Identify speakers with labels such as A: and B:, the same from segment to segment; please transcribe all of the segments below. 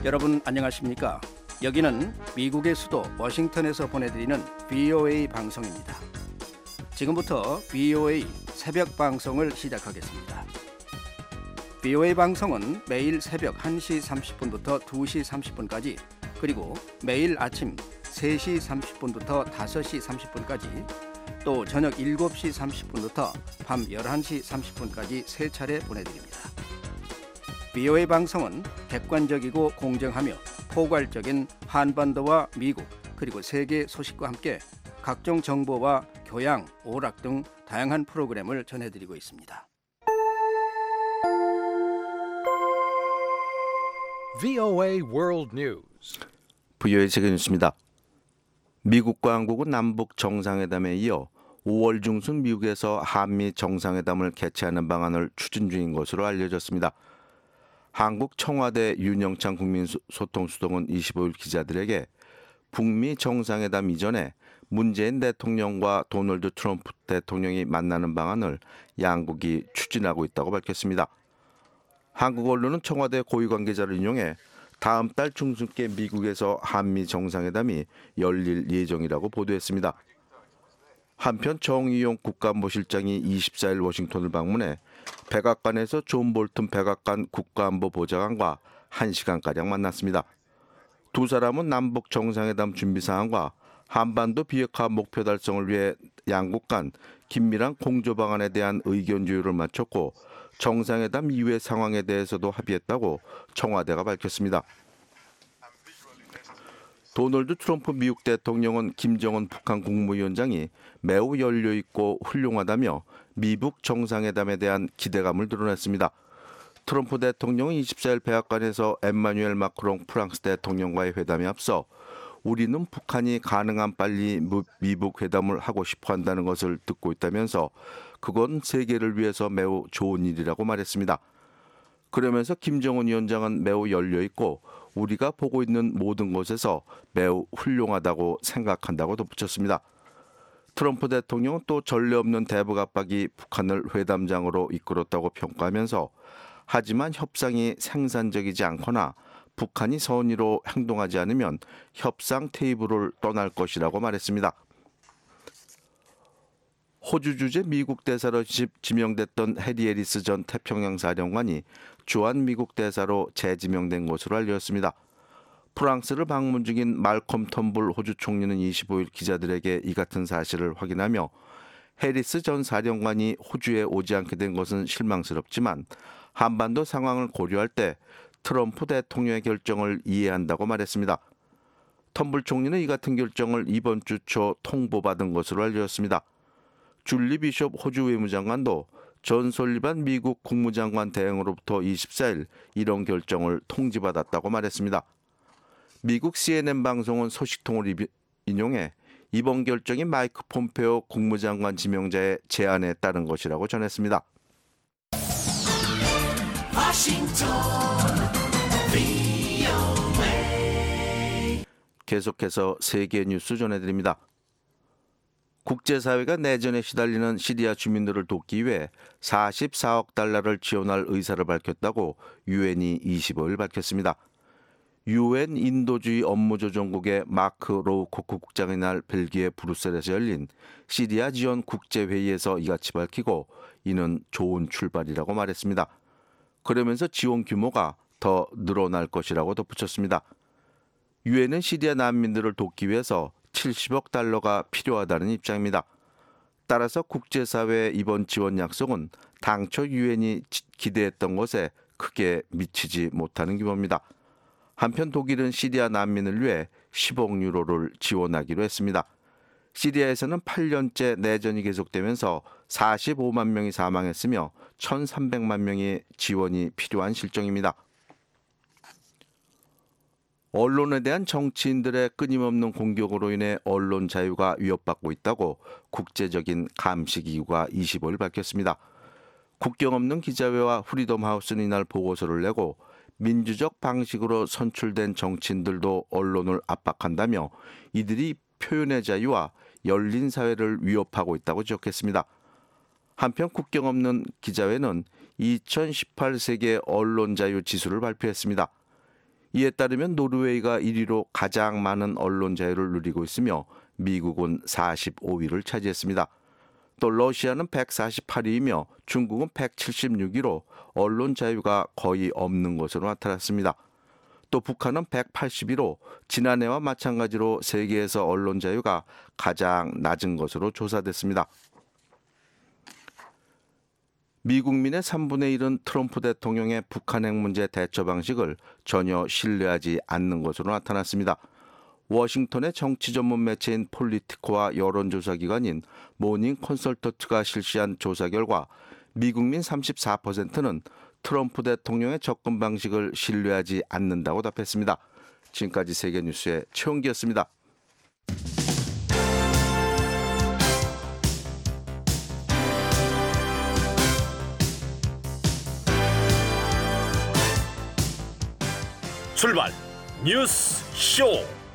A: 여러분 안녕하십니까? 여기는 미국의 수도 워싱턴에서 보내드리는 VOA 방송입니다. 지금부터 VOA 새벽 방송을 시작하겠습니다. VOA 방송은 매일 새벽 1시 30분부터 2시 30분까지 그리고 매일 아침 3시 30분부터 5시 30분까지 또 저녁 7시 30분부터 밤 11시 30분까지 세 차례 보내드립니다. VOA 방송은 객관적이고 공정하며 포괄적인 한반도와 미국 그리고 세계 소식과 함께 각종 정보와 교양, 오락 등 다양한 프로그램을 전해드리고 있습니다.
B: VOA World News.
C: VOA 세계 뉴스입니다. 미국과 한국은 남북 정상회담에 이어 5월 중순 미국에서 한미 정상회담을 개최하는 방안을 추진 중인 것으로 알려졌습니다. 한국 청와대 윤영찬 국민소통수석은 25일 기자들에게 북미 정상회담 이전에 문재인 대통령과 도널드 트럼프 대통령이 만나는 방안을 양국이 추진하고 있다고 밝혔습니다. 한국 언론은 청와대 고위 관계자를 인용해 다음 달 중순께 미국에서 한미 정상회담이 열릴 예정이라고 보도했습니다. 한편 정의용 국가안보실장이 24일 워싱턴을 방문해 백악관에서 존 볼튼 백악관 국가안보보좌관과 1시간가량 만났습니다. 두 사람은 남북 정상회담 준비 사항과 한반도 비핵화 목표 달성을 위해 양국 간 긴밀한 공조 방안에 대한 의견 조율을 마쳤고 정상회담 이후의 상황에 대해서도 합의했다고 청와대가 밝혔습니다. 도널드 트럼프 미국 대통령은 김정은 북한 국무위원장이 매우 열려있고 훌륭하다며 미북 정상회담에 대한 기대감을 드러냈습니다. 트럼프 대통령은 24일 백악관에서 엠마뉴엘 마크롱 프랑스 대통령과의 회담에 앞서 우리는 북한이 가능한 빨리 미북 회담을 하고 싶어 한다는 것을 듣고 있다면서 그건 세계를 위해서 매우 좋은 일이라고 말했습니다. 그러면서 김정은 위원장은 매우 열려있고 우리가 보고 있는 모든 것에서 매우 훌륭하다고 생각한다고 덧붙였습니다. 트럼프 대통령은 또 전례 없는 대북 압박이 북한을 회담장으로 이끌었다고 평가하면서 하지만 협상이 생산적이지 않거나 북한이 선의로 행동하지 않으면 협상 테이블을 떠날 것이라고 말했습니다. 호주 주재 미국 대사로 지명됐던 해리 해리스 전 태평양 사령관이 주한 미국 대사로 재지명된 것으로 알려졌습니다. 프랑스를 방문 중인 말콤 텀블 호주 총리는 25일 기자들에게 이 같은 사실을 확인하며 해리스 전 사령관이 호주에 오지 않게 된 것은 실망스럽지만 한반도 상황을 고려할 때 트럼프 대통령의 결정을 이해한다고 말했습니다. 텀블 총리는 이 같은 결정을 이번 주 초 통보받은 것으로 알려졌습니다. 줄리 비숍 호주 외무장관도 존 솔리반 미국 국무장관 대행으로부터 24일 이런 결정을 통지받았다고 말했습니다. 미국 CNN 방송은 소식통을 인용해 이번 결정이 마이크 폼페오 국무장관 지명자의 제안에 따른 것이라고 전했습니다. 계속해서 세계 뉴스 전해드립니다. 국제사회가 내전에 시달리는 시리아 주민들을 돕기 위해 44억 달러를 지원할 의사를 밝혔다고 유엔이 25일 밝혔습니다. 유엔 인도주의 업무조정국의 마크 로우코크 국장의 날 벨기에 브뤼셀에서 열린 시리아 지원 국제회의에서 이같이 밝히고 이는 좋은 출발이라고 말했습니다. 그러면서 지원 규모가 더 늘어날 것이라고 덧붙였습니다. 유엔은 시리아 난민들을 돕기 위해서 70억 달러가 필요하다는 입장입니다. 따라서 국제사회의 이번 지원 약속은 당초 유엔이 기대했던 것에 크게 미치지 못하는 규모입니다. 한편 독일은 시리아 난민을 위해 10억 유로를 지원하기로 했습니다. 시리아에서는 8년째 내전이 계속되면서 45만 명이 사망했으며 1,300만 명의 지원이 필요한 실정입니다. 언론에 대한 정치인들의 끊임없는 공격으로 인해 언론 자유가 위협받고 있다고 국제적인 감시기구가 25일 밝혔습니다. 국경 없는 기자회와 프리덤 하우스는 이날 보고서를 내고 민주적 방식으로 선출된 정치인들도 언론을 압박한다며 이들이 표현의 자유와 열린 사회를 위협하고 있다고 지적했습니다. 한편 국경 없는 기자회는 2018 세계 언론 자유 지수를 발표했습니다. 이에 따르면 노르웨이가 1위로 가장 많은 언론 자유를 누리고 있으며 미국은 45위를 차지했습니다. 또 러시아는 148위이며 중국은 176위로 언론 자유가 거의 없는 것으로 나타났습니다. 또 북한은 180위로 지난해와 마찬가지로 세계에서 언론 자유가 가장 낮은 것으로 조사됐습니다. 미국민의 3분의 1은 트럼프 대통령의 북한 핵 문제 대처 방식을 전혀 신뢰하지 않는 것으로 나타났습니다. 워싱턴의 정치 전문 매체인 폴리티코와 여론조사 기관인 모닝 컨설턴트가 실시한 조사 결과 미국민 34%는 트럼프 대통령의 접근 방식을 신뢰하지 않는다고 답했습니다. 지금까지 세계뉴스의 최홍기였습니다.
D: 출발 뉴스 쇼.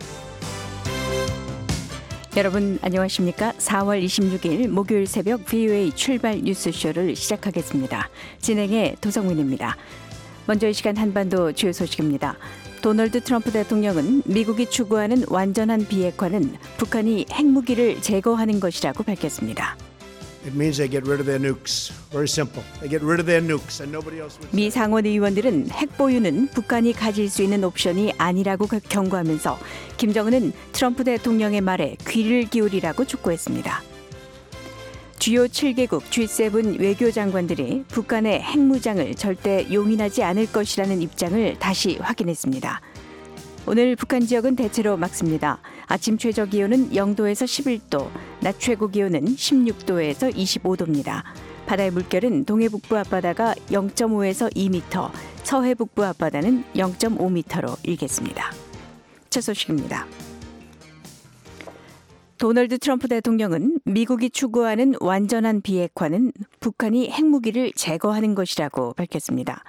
E: 여러분 안녕하십니까? 4월 26일 목요일 새벽 VOA 출발 뉴스쇼를 시작하겠습니다. 진행의 도성민입니다. 먼저 이 시간 한반도 주요 소식입니다. 도널드 트럼프 대통령은 미국이 추구하는 완전한 비핵화는 북한이 핵무기를 제거하는 것이라고 밝혔습니다.
F: It means they get rid of their nukes. Very simple. They get rid of their nukes and nobody else would say.
E: 미 상원 의원들은 핵 보유는 북한이 가질 수 있는 옵션이 아니라고 경고하면서 김정은은 트럼프 대통령의 말에 귀를 기울이라고 촉구했습니다. 주요 7개국 G7 외교장관들이 북한의 핵무장을 절대 용인하지 않을 것이라는 입장을 다시 확인했습니다. 오늘 북한 지역은 대체로 맑습니다. 아침 최저 기온은 0도에서 11도, 낮 최고 기온은 16도에서 25도입니다. 바다의 물결은 동해북부 앞바다가 0.5에서 2m, 서해북부 앞바다는 0.5m로 일겠습니다. 첫 소식입니다. 도널드 트럼프 대통령은 미국이 추구하는 완전한 비핵화는 북한이 핵무기를 제거하는 것이라고 밝혔습니다.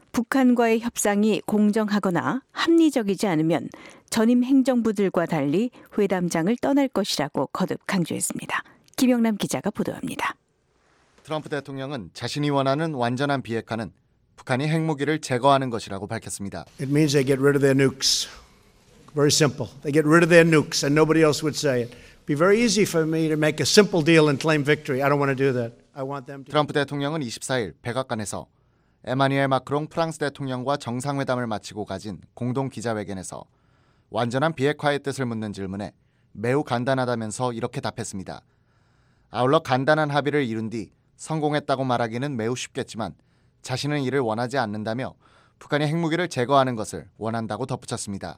E: 북한과의 협상이 공정하거나 합리적이지 않으면 전임 행정부들과 달리 회담장을 떠날 것이라고 거듭 강조했습니다. 김영남 기자가 보도합니다.
G: 트럼프 대통령은 자신이 원하는 완전한 비핵화는 북한이 핵무기를 제거하는 것이라고 밝혔습니다.
F: It means they get rid of their nukes. Very simple. They get rid of their nukes and nobody else would say it. It'd be very easy for me to make a simple deal and claim victory. I don't want to do that. I want them to.
G: 트럼프 대통령은 24일 백악관에서 에마뉘엘 마크롱 프랑스 대통령과 정상회담을 마치고 가진 공동 기자회견에서 완전한 비핵화의 뜻을 묻는 질문에 매우 간단하다면서 이렇게 답했습니다. 아울러 간단한 합의를 이룬 뒤 성공했다고 말하기는 매우 쉽겠지만 자신은 이를 원하지 않는다며 북한이 핵무기를 제거하는 것을 원한다고 덧붙였습니다.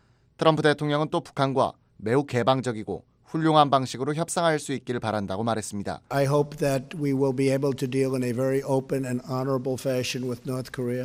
G: 트럼프 대통령은 또 북한과 매우 개방적이고 훌륭한 방식으로 협상할 수 있기를 바란다고 말했습니다.
F: I hope that we will be able to deal in a very open and honorable fashion with North Korea.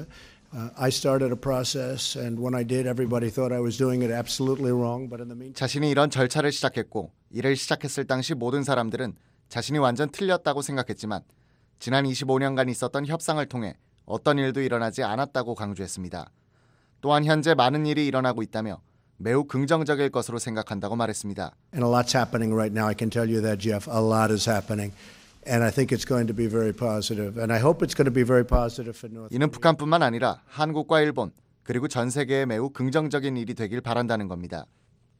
F: I started a process and when I did everybody thought I was doing it absolutely wrong. But in the meantime
G: 자신이 이런 절차를 시작했고 이를 시작했을 당시 모든 사람들은 자신이 완전 틀렸다고 생각했지만 지난 25년간 있었던 협상을 통해 어떤 일도 일어나지 않았다고 강조했습니다. 또한 현재 많은 일이 일어나고 있다며 매우 긍정적일 것으로 생각한다고 말했습니다.
F: And a lot's happening right now. I can tell you that, Jeff. A lot is happening. And I think it's going to be very positive. And I hope it's going to be very positive for North Korea.
G: 이는 북한뿐만 아니라 한국과 일본 그리고 전 세계에 매우 긍정적인 일이 되길 바란다는 겁니다.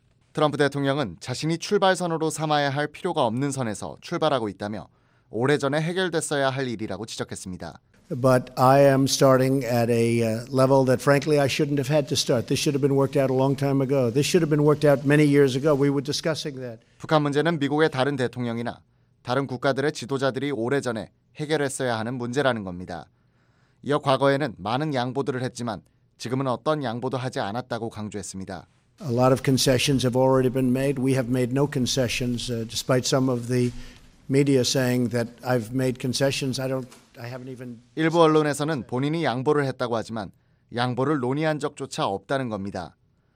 G: 트럼프 대통령은 자신이 출발선으로 삼아야 할 필요가 없는 선에서 출발하고 있다며 오래전에 해결됐어야 할 일이라고 지적했습니다.
F: But I am starting at a level that frankly I shouldn't have had to start. This should have been worked out a long time ago. This should have been worked out many years ago. We were discussing that.
G: 북한 문제는 미국의 다른 대통령이나 다른 국가들의 지도자들이 오래전에 해결했어야 하는 문제라는 겁니다. 이어 과거에는 많은 양보들을 했지만 지금은 어떤 양보도 하지 않았다고 강조했습니다.
F: A lot of concessions have already been made. We have made no concessions, despite some of the media saying that I've made concessions. I haven't even.
G: 일부 언론에서는 본인이 양보를 했다고 하지만 양보를 논의한 적조차 없다는 겁니다.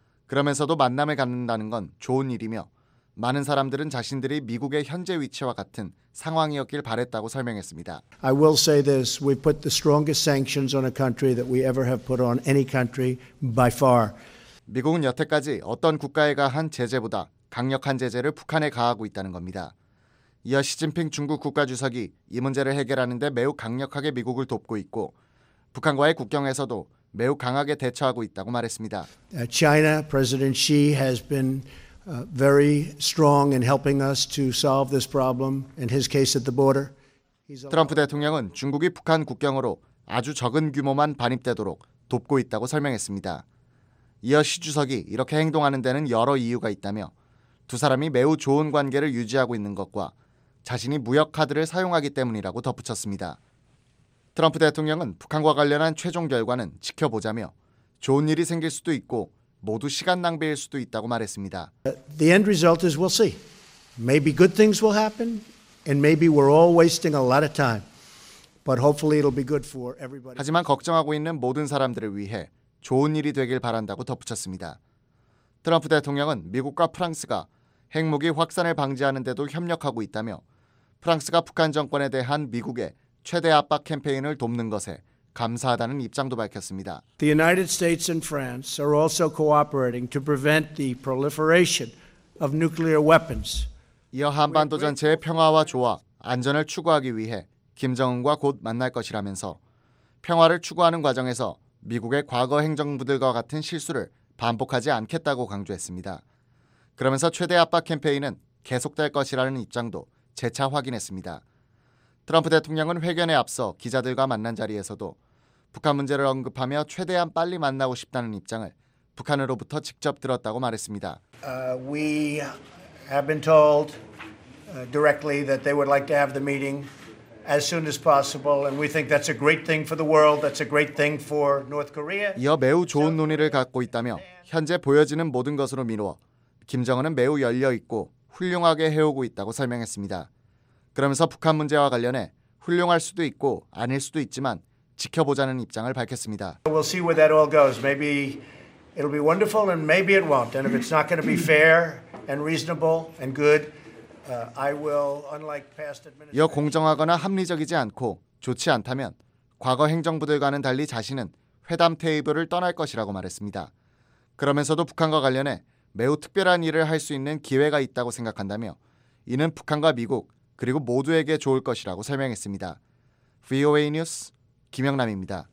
G: 그러면서도 만남을 갖는다는 건 좋은 일이며 많은 사람들은 자신들이 미국의 현재 위치와 같은 상황이었길 바랬다고 설명했습니다.
F: I will say this. We put the strongest sanctions on a country that we ever have put on any country by far.
G: 미국은 여태까지 어떤 국가에 가한 제재보다 강력한 제재를 북한에 가하고 있다는 겁니다. 이어 시진핑 중국 국가주석이 이 문제를 해결하는 데 매우 강력하게 미국을 돕고 있고 북한과의 국경에서도 매우 강하게 대처하고 있다고 말했습니다.
F: China, President Xi has been very strong in helping us to solve this problem. In his case at the border.
G: 트럼프 대통령은 중국이 북한 국경으로 아주 적은 규모만 반입되도록 돕고 있다고 설명했습니다. 이어 시 주석이 이렇게 행동하는 데는 여러 이유가 있다며 두 사람이 매우 좋은 관계를 유지하고 있는 것과 자신이 무역 카드를 사용하기 때문이라고 덧붙였습니다. 트럼프 대통령은 북한과 관련한 최종 결과는 지켜보자며 좋은 일이 생길 수도 있고 모두 시간 낭비일 수도 있다고 말했습니다.
F: The end result is we'll see. Maybe good things will happen and maybe we're all wasting a lot of time. But hopefully it'll be good for everybody.
G: 하지만 걱정하고 있는 모든 사람들을 위해 좋은 일이 되길 바란다고 덧붙였습니다. 트럼프 대통령은 미국과 프랑스가 핵무기 확산을 방지하는 데도 협력하고 있다며 프랑스가 북한 정권에 대한 미국의 최대 압박 캠페인을 돕는 것에 감사하다는 입장도 밝혔습니다.
F: The United States and France are also cooperating to prevent the proliferation of nuclear weapons.
G: 이어 한반도 전체의 평화와 조화, 안전을 추구하기 위해 김정은과 곧 만날 것이라면서 평화를 추구하는 과정에서 미국의 과거 행정부들과 같은 실수를 반복하지 않겠다고 강조했습니다. 그러면서 최대 압박 캠페인은 계속될 것이라는 입장도 재차 확인했습니다. 트럼프 대통령은 회견에 앞서 기자들과 만난 자리에서도 북한 문제를 언급하며 최대한 빨리 만나고 싶다는 입장을 북한으로부터 직접 들었다고 말했습니다.
F: We have been told directly that they would like to have the meeting as soon as possible, and we think that's a great thing for the world. That's a great thing for North Korea.
G: 이어 매우 좋은 논의를 갖고 있다며 현재 보여지는 모든 것으로 미루어 김정은은 매우 열려 있고 훌륭하게 해오고 있다고 설명했습니다. 그러면서 북한 문제와 관련해 훌륭할 수도 있고 아닐 수도 있지만 지켜보자는 입장을 밝혔습니다.
F: We'll see where that all goes. Maybe it'll be wonderful, and maybe it won't. And if it's not going to be fair and reasonable and good, I will, unlike past administrations.
G: 이어 공정하거나 합리적이지 않고 좋지 않다면 과거 행정부들과는 달리 자신은 회담 테이블을 떠날 것이라고 말했습니다. 그러면서도 북한과 관련해 매우 특별한 일을 할 수 있는 기회가 있다고 생각한다며 이는 북한과 미국 그리고 모두에게 좋을 것이라고 설명했습니다. VOA 뉴스 김영남입니다.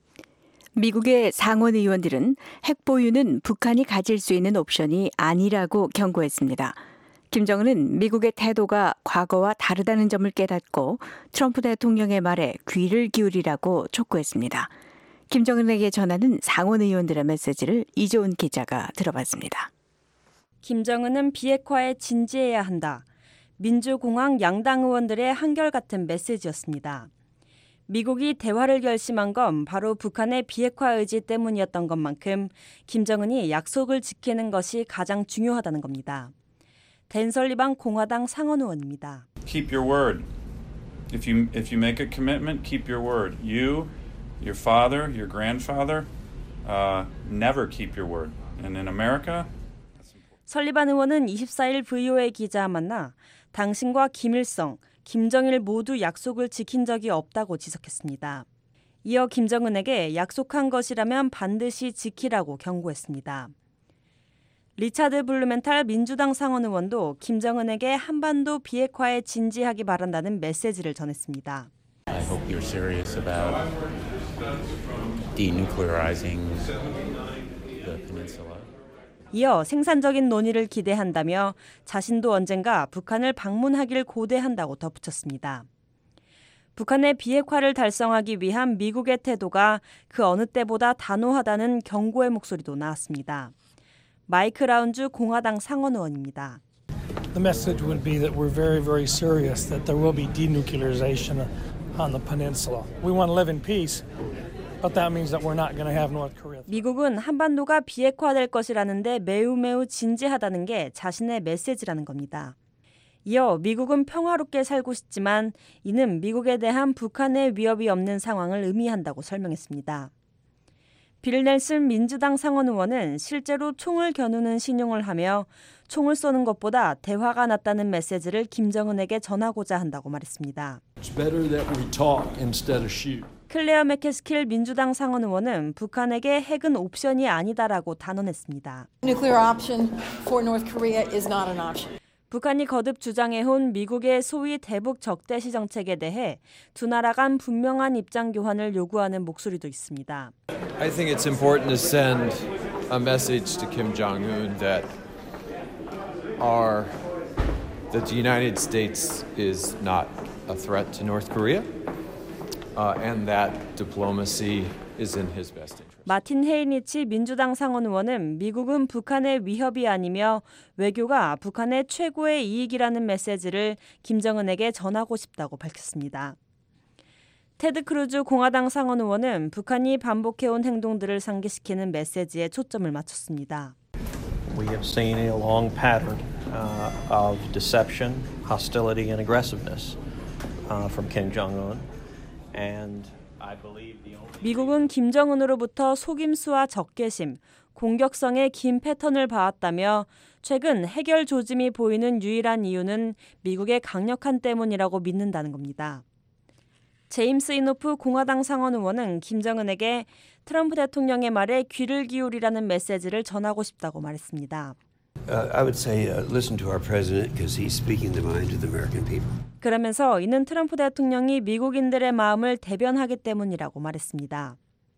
E: 미국의 상원 의원들은 핵 보유는 북한이 가질 수 있는 옵션이 아니라고 경고했습니다. 김정은은 미국의 태도가 과거와 다르다는 점을 깨닫고 트럼프 대통령의 말에 귀를 기울이라고 촉구했습니다. 김정은에게 전하는 상원 의원들의 메시지를 이조은 기자가 들어봤습니다.
H: 김정은은 비핵화에 진지해야 한다. 민주공화당 양당 의원들의 한결같은 메시지였습니다. 미국이 대화를 결심한 건 바로 북한의 비핵화 의지 때문이었던 것만큼 김정은이 약속을 지키는 것이 가장 중요하다는 겁니다. 댄 설리반 공화당 상원 의원입니다.
I: Keep your word. If you make a commitment, keep your word. You, your father, your grandfather, never keep your word. And in America,
H: 설리반 의원은 24일 VOA 기자와 만나 당신과 김일성, 김정일 모두 약속을 지킨 적이 없다고 지적했습니다. 이어 김정은에게 약속한 것이라면 반드시 지키라고 경고했습니다. 리차드 블루멘탈 민주당 상원 의원도 김정은에게 한반도 비핵화에 진지하기 바란다는 메시지를 전했습니다.
J: I hope you're serious about denuclearizing the peninsula.
H: 이어 생산적인 논의를 기대한다며 자신도 언젠가 북한을 방문하길 고대한다고 덧붙였습니다. 북한의 비핵화를 달성하기 위한 미국의 태도가 그 어느 때보다 단호하다는 경고의 목소리도 나왔습니다. 마이크 라운즈 공화당 상원 의원입니다.
K: The message would be that we're very, very serious that there will be denuclearization on the peninsula. We want to live in peace. But that means that we're not going to have North Korea.
H: 미국은 한반도가 비핵화될 것이라는데 매우 진지하다는 게 자신의 메시지라는 겁니다. 이어 미국은 평화롭게 살고 싶지만 이는 미국에 대한 북한의 위협이 없는 상황을 의미한다고 설명했습니다. 빌 넬슨 민주당 상원 의원은 실제로 총을 겨누는 신용을 하며 총을 쏘는 것보다 대화가 낫다는 메시지를 김정은에게 전하고자 한다고 말했습니다.
L: It's better that we talk instead of shoot.
H: 클레어 맥캐스킬 민주당 상원 의원은 북한에게 핵은 옵션이 아니다라고 단언했습니다.
M: Nuclear option for North Korea is not an option.
H: 북한이 거듭 주장해온 미국의 소위 대북 적대시 정책에 대해 두 나라 간 분명한 입장 교환을 요구하는 목소리도 있습니다.
L: I think it's important to send a message to Kim Jong-un that the United States is not a threat to North Korea, and that diplomacy is in his best interest.
H: 마틴 헤이니치 민주당 상원 의원은 미국은 북한의 위협이 아니며 외교가 북한의 최고의 이익이라는 메시지를 김정은에게 전하고 싶다고 밝혔습니다. 테드 크루즈 공화당 상원 의원은 북한이 반복해온 행동들을 상기시키는 메시지에 초점을 맞췄습니다.
M: We have seen a long pattern of deception, hostility, and aggressiveness from Kim Jong-un, and I believe the only
H: 미국은 김정은으로부터 속임수와 적개심, 공격성의 긴 패턴을 봐왔다며 최근 해결 조짐이 보이는 유일한 이유는 미국의 강력한 때문이라고 믿는다는 겁니다. 제임스 이노프 공화당 상원 의원은 김정은에게 트럼프 대통령의 말에 귀를 기울이라는 메시지를 전하고 싶다고 말했습니다.
N: I would say listen to our president because he's speaking the mind of the American people.
H: 그러면서 이는 트럼프 대통령이 미국인들의 마음을 대변하기 때문이라고 말했습니다.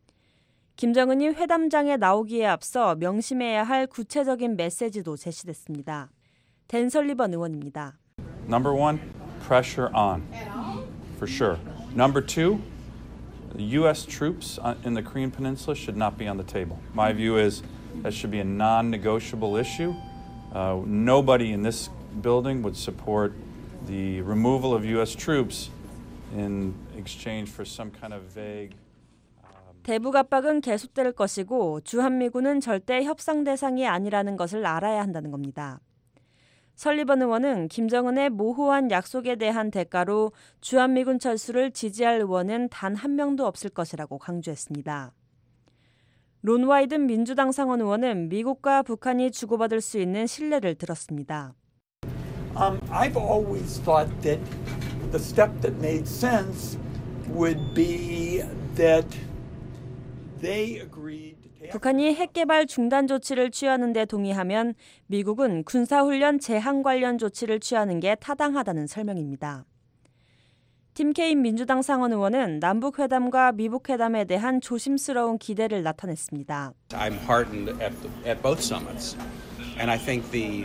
H: 김정은이 회담장에 나오기에 앞서 명심해야 할 구체적인 메시지도 제시됐습니다. 댄 설리번 의원입니다.
I: Number one, pressure on, for sure. Number two, the U.S. troops in the Korean Peninsula should not be on the table. My view is that should be a non-negotiable issue. Nobody in this building would support the removal of U.S. troops in exchange for some kind of vague.
H: 대북 압박은 계속될 것이고 주한미군은 절대 협상 대상이 아니라는 것을 알아야 한다는 겁니다. 설리번 의원은 김정은의 모호한 약속에 대한 대가로 주한미군 철수를 지지할 의원은 단 한 명도 없을 것이라고 강조했습니다. 론 와이든 민주당 상원 의원은 미국과 북한이 주고받을 수 있는 신뢰를 들었습니다.
O: I've always thought that the step that made sense would be that they agreed.
H: 북한이 핵개발 중단 조치를 취하는 데 동의하면 미국은 군사훈련 제한 관련 조치를 취하는 게 타당하다는 설명입니다. 팀 케인 민주당 상원 의원은 남북회담과 미북회담에 대한 조심스러운 기대를 나타냈습니다.
P: I'm heartened at both summits, and I think the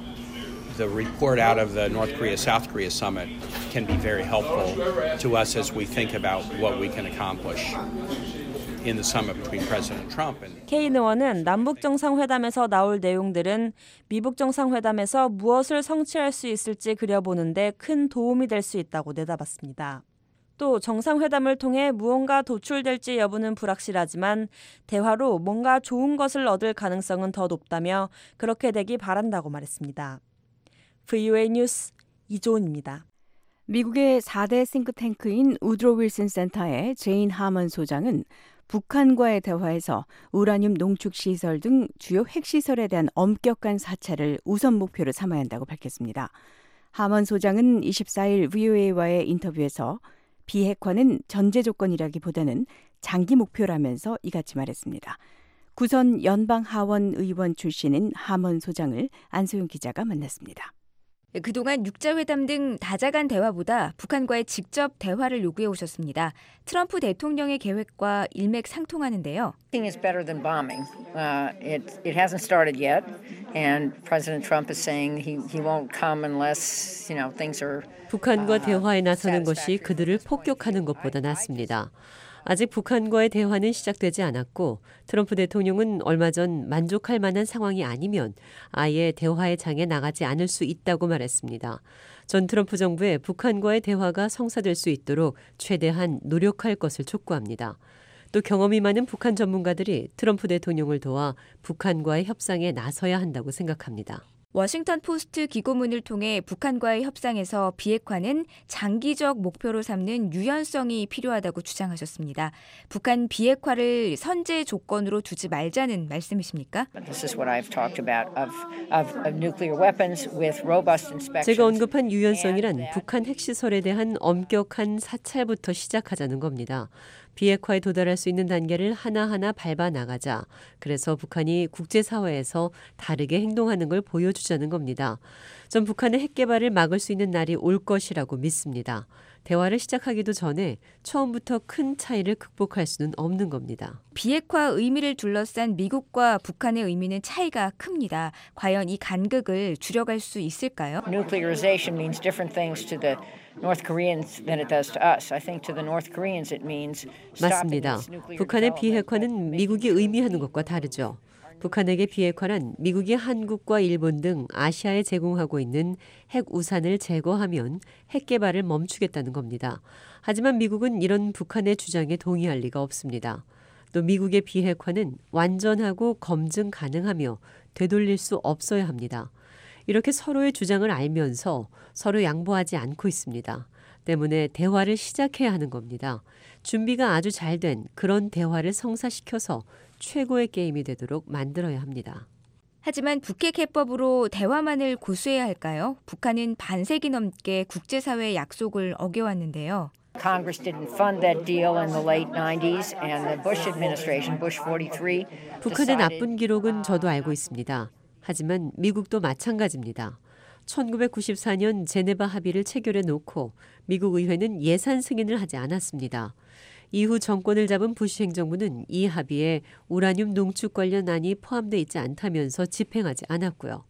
P: report out of the North Korea-South Korea summit can be very helpful to us as we think about what we can accomplish. In the summit between President Trump and
H: 케인 의원은 남북 정상회담에서 나올 내용들은 미북 정상회담에서 무엇을 성취할 수 있을지 그려보는데 큰 도움이 될 수 있다고 내다봤습니다. 또 정상회담을 통해 무언가 도출될지 여부는 불확실하지만 대화로 뭔가 좋은 것을 얻을 가능성은 더 높다며 그렇게 되기 바란다고 말했습니다. VOA 뉴스 이조은입니다.
E: 미국의 4대 싱크탱크인 우드로 윌슨 센터의 제인 하먼 소장은 북한과의 대화에서 우라늄 농축 시설 등 주요 핵시설에 대한 엄격한 사찰을 우선 목표로 삼아야 한다고 밝혔습니다. 하먼 소장은 24일 VOA와의 인터뷰에서 비핵화는 전제 조건이라기보다는 장기 목표라면서 이같이 말했습니다. 구선 연방 하원 의원 출신인 하먼 소장을 안소영 기자가 만났습니다.
Q: 그동안 육자회담 등 다자간 대화보다 북한과의 직접 대화를 요구해 오셨습니다. 트럼프 대통령의 계획과 일맥상통하는데요.
R: Nothing is better than bombing. It hasn't started yet, and President Trump is saying he won't come unless, things are.
S: 북한과 대화에 나서는 것이 그들을 폭격하는 것보다 낫습니다. 아직 북한과의 대화는 시작되지 않았고 트럼프 대통령은 얼마 전 만족할 만한 상황이 아니면 아예 대화의 장에 나가지 않을 수 있다고 말했습니다. 전 트럼프 정부의 북한과의 대화가 성사될 수 있도록 최대한 노력할 것을 촉구합니다. 또 경험이 많은 북한 전문가들이 트럼프 대통령을 도와 북한과의 협상에 나서야 한다고 생각합니다.
Q: 워싱턴 포스트 기고문을 통해 북한과의 협상에서 비핵화는 장기적 목표로 삼는 유연성이 필요하다고 주장하셨습니다. 북한 비핵화를 선제 조건으로 두지 말자는 말씀이십니까?
S: 제가 언급한 유연성이란 북한 핵시설에 대한 엄격한 사찰부터 시작하자는 겁니다. 비핵화에 도달할 수 있는 단계를 하나하나 밟아 나가자. 그래서 북한이 국제사회에서 다르게 행동하는 걸 보여주자는 겁니다. 전 북한의 핵 개발을 막을 수 있는 날이 올 것이라고 믿습니다. 대화를 시작하기도 전에 처음부터 큰 차이를 극복할 수는 없는 겁니다.
Q: 비핵화 의미를 둘러싼 미국과 북한의 의미는 차이가 큽니다. 과연 이 간극을 줄여갈 수 있을까요?
R: Nuclearization means different things to the North Koreans than it does to us. I think to the North Koreans it means stopping
S: 맞습니다.
R: its nuclear
S: 북한의
R: development.
S: 비핵화는 미국이 의미하는 것과 다르죠. 북한에게 비핵화란 미국이 한국과 일본 등 아시아에 제공하고 있는 핵 우산을 제거하면 핵 개발을 멈추겠다는 겁니다. 하지만 미국은 이런 북한의 주장에 동의할 리가 없습니다. 또 미국의 비핵화는 완전하고 검증 가능하며 되돌릴 수 없어야 합니다. 이렇게 서로의 주장을 알면서 서로 양보하지 않고 있습니다. 때문에 대화를 시작해야 하는 겁니다. 준비가 아주 잘 된 그런 대화를 성사시켜서 최고의 게임이 되도록 만들어야 합니다.
Q: 하지만 북핵 해법으로 대화만을 고수해야 할까요? 북한은 반세기 넘게 국제사회의 약속을 어겨왔는데요.
R: Congress didn't fund that deal in the late 90s and the Bush administration, Bush 43,
S: 북한의 나쁜 기록은 저도 알고 있습니다. 하지만 미국도 마찬가지입니다. 1994년 제네바 합의를 체결해 놓고 미국 의회는 예산 승인을 하지 않았습니다. 이후 정권을 잡은 부시 행정부는 이 합의에 우라늄 농축 관련 안이 포함되어 있지 않다면서 집행하지 않았고요.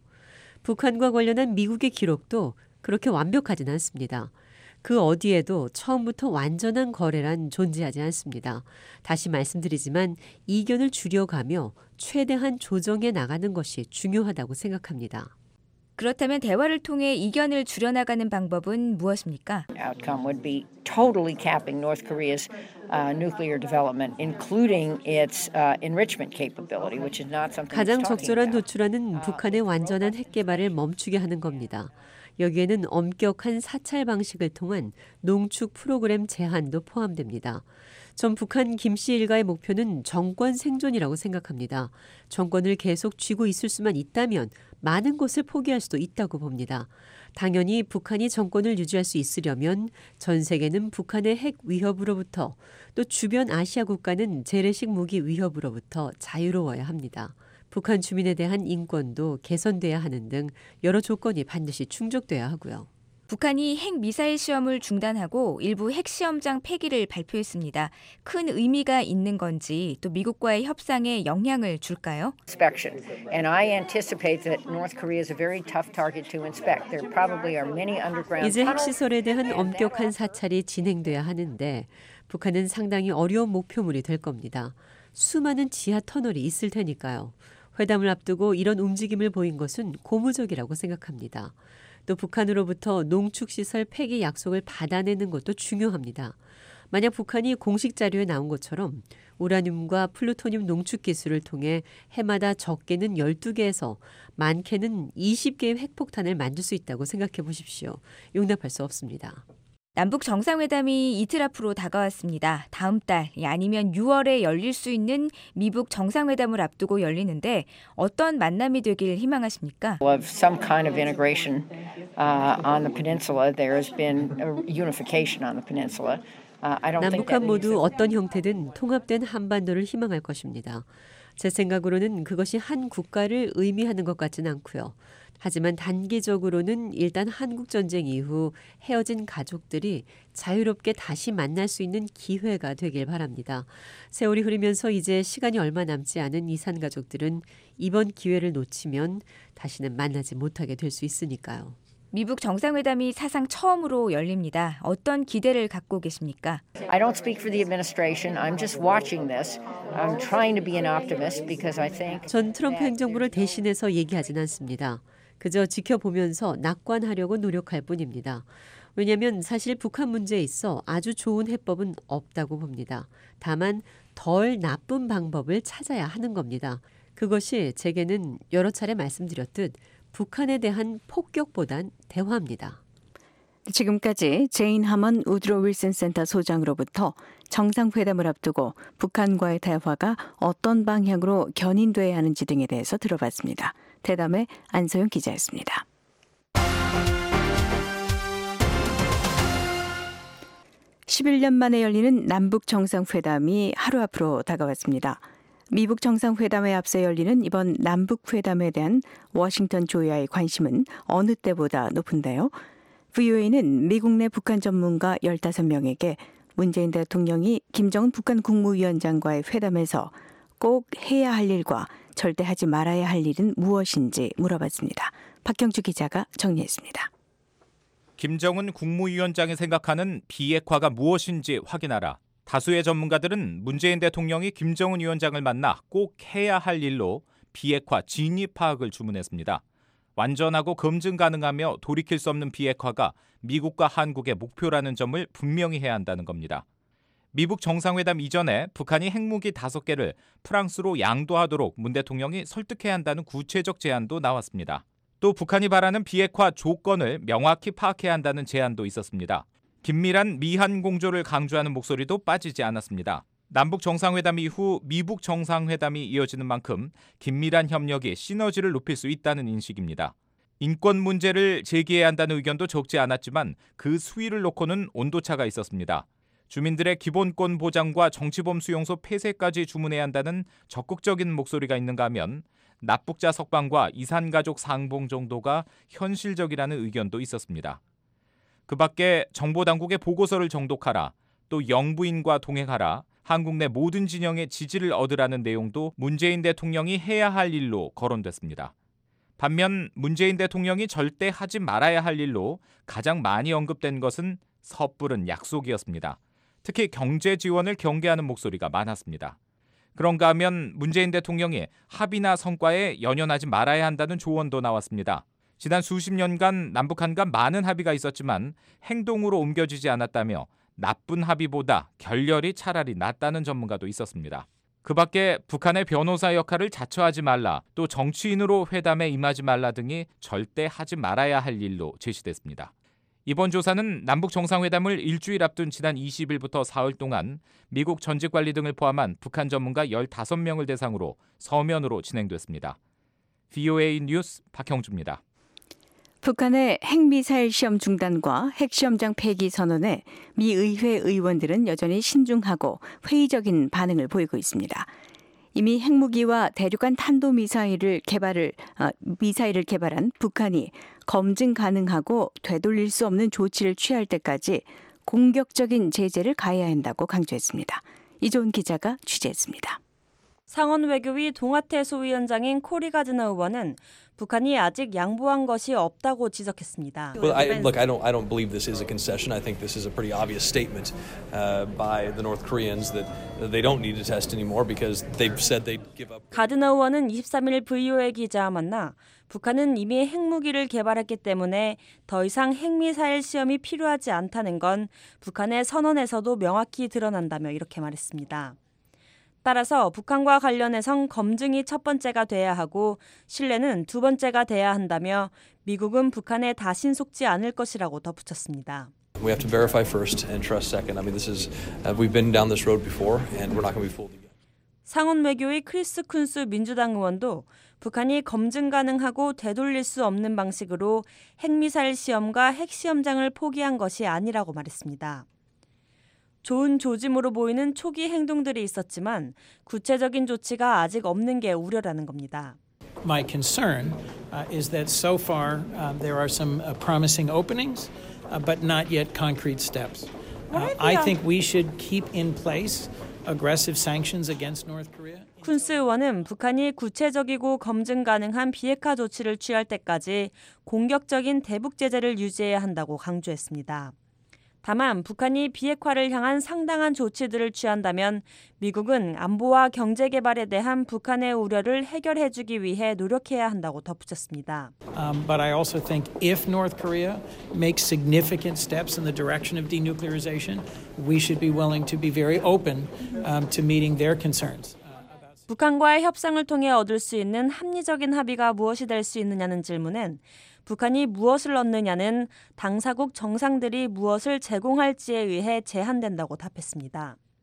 S: 북한과 관련한 미국의 기록도 그렇게 완벽하진 않습니다. 그 어디에도 처음부터 완전한 거래란 존재하지 않습니다. 다시 말씀드리지만 이견을 줄여가며 최대한 조정해 나가는 것이 중요하다고 생각합니다.
Q: 그렇다면 대화를 통해 이견을 줄여나가는 방법은 무엇입니까?
R: outcome would be totally capping North Korea's nuclear development, including its enrichment capability, which is not something
S: 가장
R: it's talking
S: 적절한
R: about.
S: 도출안은 북한의 완전한 핵 개발을 멈추게 하는 겁니다. 여기에는 엄격한 사찰 방식을 통한 농축 프로그램 제한도 포함됩니다. 전 북한 김씨 일가의 목표는 정권 생존이라고 생각합니다. 정권을 계속 쥐고 있을 수만 있다면 많은 것을 포기할 수도 있다고 봅니다. 당연히 북한이 정권을 유지할 수 있으려면 전 세계는 북한의 핵 위협으로부터 또 주변 아시아 국가는 재래식 무기 위협으로부터 자유로워야 합니다. 북한 주민에 대한 인권도 개선돼야 하는 등 여러 조건이 반드시 충족돼야 하고요.
Q: 북한이 핵미사일 시험을 중단하고 일부 핵시험장 폐기를 발표했습니다. 큰 의미가 있는 건지 또 미국과의 협상에 영향을 줄까요?
R: Inspection. And I anticipate that North Korea is a very tough target to inspect. There probably are many underground
S: 이제
R: tunnels.
S: 핵시설에 대한 엄격한 사찰이 진행돼야 하는데 북한은 상당히 어려운 목표물이 될 겁니다. 수많은 지하 터널이 있을 테니까요. 회담을 앞두고 이런 움직임을 보인 것은 고무적이라고 생각합니다. 또 북한으로부터 농축시설 폐기 약속을 받아내는 것도 중요합니다. 만약 북한이 공식 자료에 나온 것처럼 우라늄과 플루토늄 농축 기술을 통해 해마다 적게는 12개에서 많게는 20개의 핵폭탄을 만들 수 있다고 생각해 보십시오. 용납할 수 없습니다.
Q: 남북 정상회담이 이틀 앞으로 다가왔습니다. 다음 달 아니면 6월에 열릴 수 있는 미북 정상회담을 앞두고 열리는데 어떤 만남이 되길 희망하십니까?
R: Of some kind of integration on the peninsula. There has been a unification on the peninsula. I don't think that
S: 남북한 모두 어떤 형태든 통합된 한반도를 희망할 것입니다. 제 생각으로는 그것이 한 국가를 의미하는 것 같지는 않고요. 하지만 단기적으로는 일단 한국전쟁 이후 헤어진 가족들이 자유롭게 다시 만날 수 있는 기회가 되길 바랍니다. 세월이 흐르면서 이제 시간이 얼마 남지 않은 이산 가족들은 이번 기회를 놓치면 다시는 만나지 못하게 될 수 있으니까요.
Q: 미북 정상회담이 사상 처음으로 열립니다. 어떤 기대를 갖고 계십니까?
R: I don't speak for the administration. I'm just watching this. I'm trying to be an optimist because I think
S: 전 트럼프 행정부를 대신해서 얘기하진 않습니다. 그저 지켜보면서 낙관하려고 노력할 뿐입니다. 왜냐하면 사실 북한 문제에 있어 아주 좋은 해법은 없다고 봅니다. 다만 덜 나쁜 방법을 찾아야 하는 겁니다. 그것이 제게는 여러 차례 말씀드렸듯 북한에 대한 폭격보단 대화입니다.
E: 지금까지 제인 하먼 우드로 윌슨 센터 소장으로부터 정상회담을 앞두고 북한과의 대화가 어떤 방향으로 견인돼야 하는지 등에 대해서 들어봤습니다. 대담의 안소영 기자였습니다. 11년 만에 열리는 남북 정상회담이 하루 앞으로 다가왔습니다. 미북 정상회담에 앞서 열리는 이번 남북회담에 대한 워싱턴 조야의 관심은 어느 때보다 높은데요. VOA는 미국 내 북한 전문가 15명에게 문재인 대통령이 김정은 북한 국무위원장과의 회담에서 꼭 해야 할 일과 절대 하지 말아야 할 일은 무엇인지 물어봤습니다. 박경주 기자가 정리했습니다.
T: 김정은 국무위원장이 생각하는 비핵화가 무엇인지 확인하라. 다수의 전문가들은 문재인 대통령이 김정은 위원장을 만나 꼭 해야 할 일로 비핵화 진입 파악을 주문했습니다. 완전하고 검증 가능하며 돌이킬 수 없는 비핵화가 미국과 한국의 목표라는 점을 분명히 해야 한다는 겁니다. 미북 정상회담 이전에 북한이 핵무기 5개를 프랑스로 양도하도록 문 대통령이 설득해야 한다는 구체적 제안도 나왔습니다. 또 북한이 바라는 비핵화 조건을 명확히 파악해야 한다는 제안도 있었습니다. 긴밀한 미한 공조를 강조하는 목소리도 빠지지 않았습니다. 남북 정상회담 이후 미북 정상회담이 이어지는 만큼 긴밀한 협력이 시너지를 높일 수 있다는 인식입니다. 인권 문제를 제기해야 한다는 의견도 적지 않았지만 그 수위를 놓고는 온도차가 있었습니다. 주민들의 기본권 보장과 정치범 수용소 폐쇄까지 주문해야 한다는 적극적인 목소리가 있는가 하면 납북자 석방과 이산가족 상봉 정도가 현실적이라는 의견도 있었습니다. 그 밖에 정보당국의 보고서를 정독하라, 또 영부인과 동행하라, 한국 내 모든 진영의 지지를 얻으라는 내용도 문재인 대통령이 해야 할 일로 거론됐습니다. 반면 문재인 대통령이 절대 하지 말아야 할 일로 가장 많이 언급된 것은 섣부른 약속이었습니다. 특히 경제 지원을 경계하는 목소리가 많았습니다. 그런가 하면 문재인 대통령이 합의나 성과에 연연하지 말아야 한다는 조언도 나왔습니다. 지난 수십 년간 남북한 간 많은 합의가 있었지만 행동으로 옮겨지지 않았다며 나쁜 합의보다 결렬이 차라리 낫다는 전문가도 있었습니다. 그 밖에 북한의 변호사 역할을 자처하지 말라, 또 정치인으로 회담에 임하지 말라 등이 절대 하지 말아야 할 일로 제시됐습니다. 이번 조사는 남북 정상회담을 일주일 앞둔 지난 20일부터 사흘 동안 미국 전직관리 등을 포함한 북한 전문가 15명을 대상으로 서면으로 진행됐습니다. VOA 뉴스 박형주입니다.
E: 북한의 핵미사일 시험 중단과 핵시험장 폐기 선언에 미 의회 의원들은 여전히 신중하고 회의적인 반응을 보이고 있습니다. 이미 핵무기와 대륙간 탄도미사일을 개발한 북한이 검증 가능하고 되돌릴 수 없는 조치를 취할 때까지 공격적인 제재를 가해야 한다고 강조했습니다. 이조은 기자가 취재했습니다.
H: 상원 외교위 동아태 소위원장인 코리 가드너 의원은 북한이 아직 양보한 것이 없다고 지적했습니다.
U: Well, I don't believe this is a concession. I think this is a pretty obvious statement by the North Koreans that they don't need to test anymore because they've said they'd give up.
H: 가드너 의원은 23일 VOA 기자와 만나 북한은 이미 핵무기를 개발했기 때문에 더 이상 핵미사일 시험이 필요하지 않다는 건 북한의 선언에서도 명확히 드러난다며 이렇게 말했습니다. 따라서 북한과 관련해선 검증이 첫 번째가 돼야 하고 신뢰는 두 번째가 돼야 한다며 미국은 북한에 다신 속지 않을 것이라고 덧붙였습니다.
U: We have to verify first and trust second. I mean, this is we've been down this road before, and we're not going to be fooled again.
H: 상원 외교의 크리스 쿤스 민주당 의원도 북한이 검증 가능하고 되돌릴 수 없는 방식으로 핵미사일 시험과 핵시험장을 포기한 것이 아니라고 말했습니다. 좋은 조짐으로 보이는 초기 행동들이 있었지만 구체적인 조치가 아직 없는 게 우려라는 겁니다.
K: My concern is that so far there are some promising openings, but not yet concrete steps. I think we should keep in place aggressive sanctions against North Korea.
H: 쿤스 의원은 북한이 구체적이고 검증 가능한 비핵화 조치를 취할 때까지 공격적인 대북 제재를 유지해야 한다고 강조했습니다. 다만 북한이 비핵화를 향한 상당한 조치들을 취한다면 미국은 안보와 경제 개발에 대한 북한의 우려를 해결해주기 위해 노력해야 한다고 덧붙였습니다.
K: But I also think if North Korea makes significant steps in the direction of denuclearization, we should be willing to be very open to meeting their concerns.
H: 북한과의 협상을 통해 얻을 수 있는 합리적인 합의가 무엇이 될 수 있느냐는 질문엔 북한이 무엇을 얻느냐는 당사국 정상들이 무엇을 제공할지에 의해 제한된다고 답했습니다.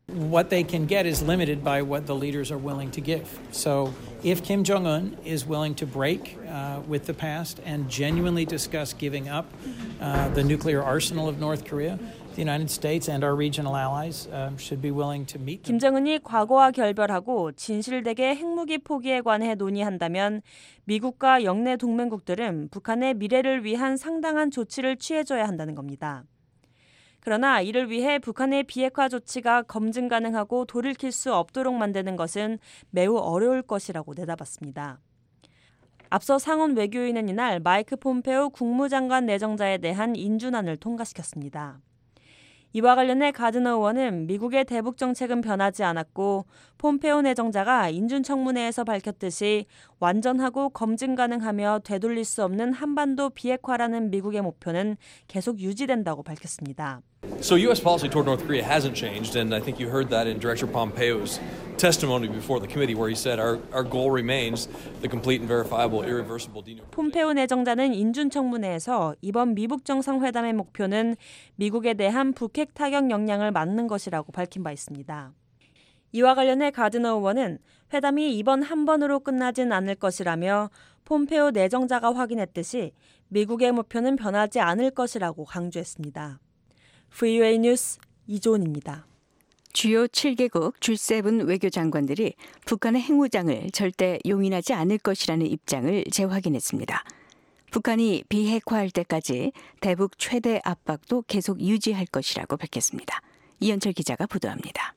K: What they can get is limited by what the leaders are willing to give. So if Kim Jong-un is willing to break with the past and genuinely discuss giving up the nuclear arsenal of North Korea, the United States and our regional allies should be willing to meet them.
H: 김정은이 과거와 결별하고 진실되게 핵무기 포기에 관해 논의한다면 미국과 영내 동맹국들은 북한의 미래를 위한 상당한 조치를 취해줘야 한다는 겁니다. 그러나 이를 위해 북한의 비핵화 조치가 검증 가능하고 돌이킬 수 없도록 만드는 것은 매우 어려울 것이라고 내다봤습니다. 앞서 상원 외교위는 이날 마이크 폼페오 국무장관 내정자에 대한 인준안을 통과시켰습니다. 이와 관련해 가드너 의원은 미국의 대북 정책은 변하지 않았고 폼페오 내정자가 인준 청문회에서 밝혔듯이 완전하고 검증 가능하며 되돌릴 수 없는 한반도 비핵화라는 미국의 목표는 계속 유지된다고 밝혔습니다.
U: So U.S. policy toward North Korea hasn't changed, and I think you heard that in Director Pompeo's testimony before the committee, where he said our goal remains the complete and verifiable, irreversible denuclearization.
H: 폼페오 내정자는 인준 청문회에서 이번 미북 정상회담의 목표는 미국에 대한 북핵 타격 역량을 막는 것이라고 밝힌 바 있습니다. 이와 관련해 가드너 의원은 회담이 이번 한 번으로 끝나진 않을 것이라며 폼페오 내정자가 확인했듯이 미국의 목표는 변하지 않을 것이라고 강조했습니다. VOA 뉴스 이조은입니다.
E: 주요 7개국 G7 외교장관들이 북한의 핵무장을 절대 용인하지 않을 것이라는 입장을 재확인했습니다. 북한이 비핵화할 때까지 대북 최대 압박도 계속 유지할 것이라고 밝혔습니다. 이현철 기자가 보도합니다.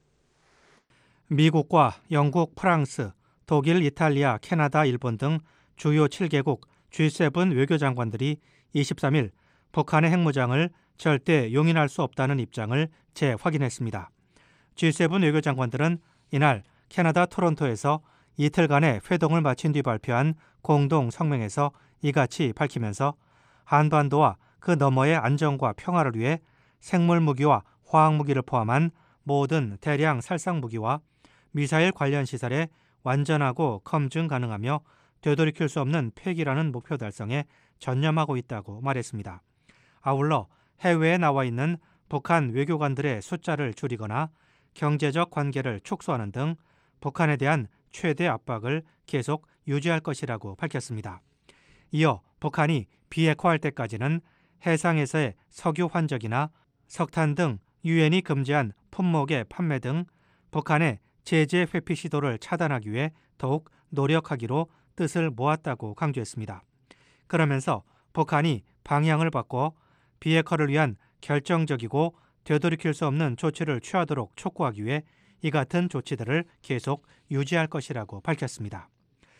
A: 미국과 영국, 프랑스, 독일, 이탈리아, 캐나다, 일본 등 주요 7개국 G7 외교장관들이 23일 북한의 핵무장을 절대 용인할 수 없다는 입장을 재확인했습니다. G7 외교장관들은 이날 캐나다 토론토에서 이틀간의 회동을 마친 뒤 발표한 공동 성명에서 이같이 밝히면서 한반도와 그 너머의 안정과 평화를 위해 생물무기와 화학무기를 포함한 모든 대량 살상무기와 미사일 관련 시설의 완전하고 검증 가능하며 되돌이킬 수 없는 폐기라는 목표 달성에 전념하고 있다고 말했습니다. 아울러 해외에 나와 있는 북한 외교관들의 숫자를 줄이거나 경제적 관계를 축소하는 등 북한에 대한 최대 압박을 계속 유지할 것이라고 밝혔습니다. 이어 북한이 비핵화할 때까지는 해상에서의 석유 환적이나 석탄 등 유엔이 금지한 품목의 판매 등 북한의 제재 회피 시도를 차단하기 위해 더욱 노력하기로 뜻을 모았다고 강조했습니다. 그러면서 북한이 방향을 바꿔 비핵화를 위한 결정적이고 되돌이킬 수 없는 조치를 취하도록 촉구하기 위해 이 같은 조치들을 계속 유지할 것이라고 밝혔습니다.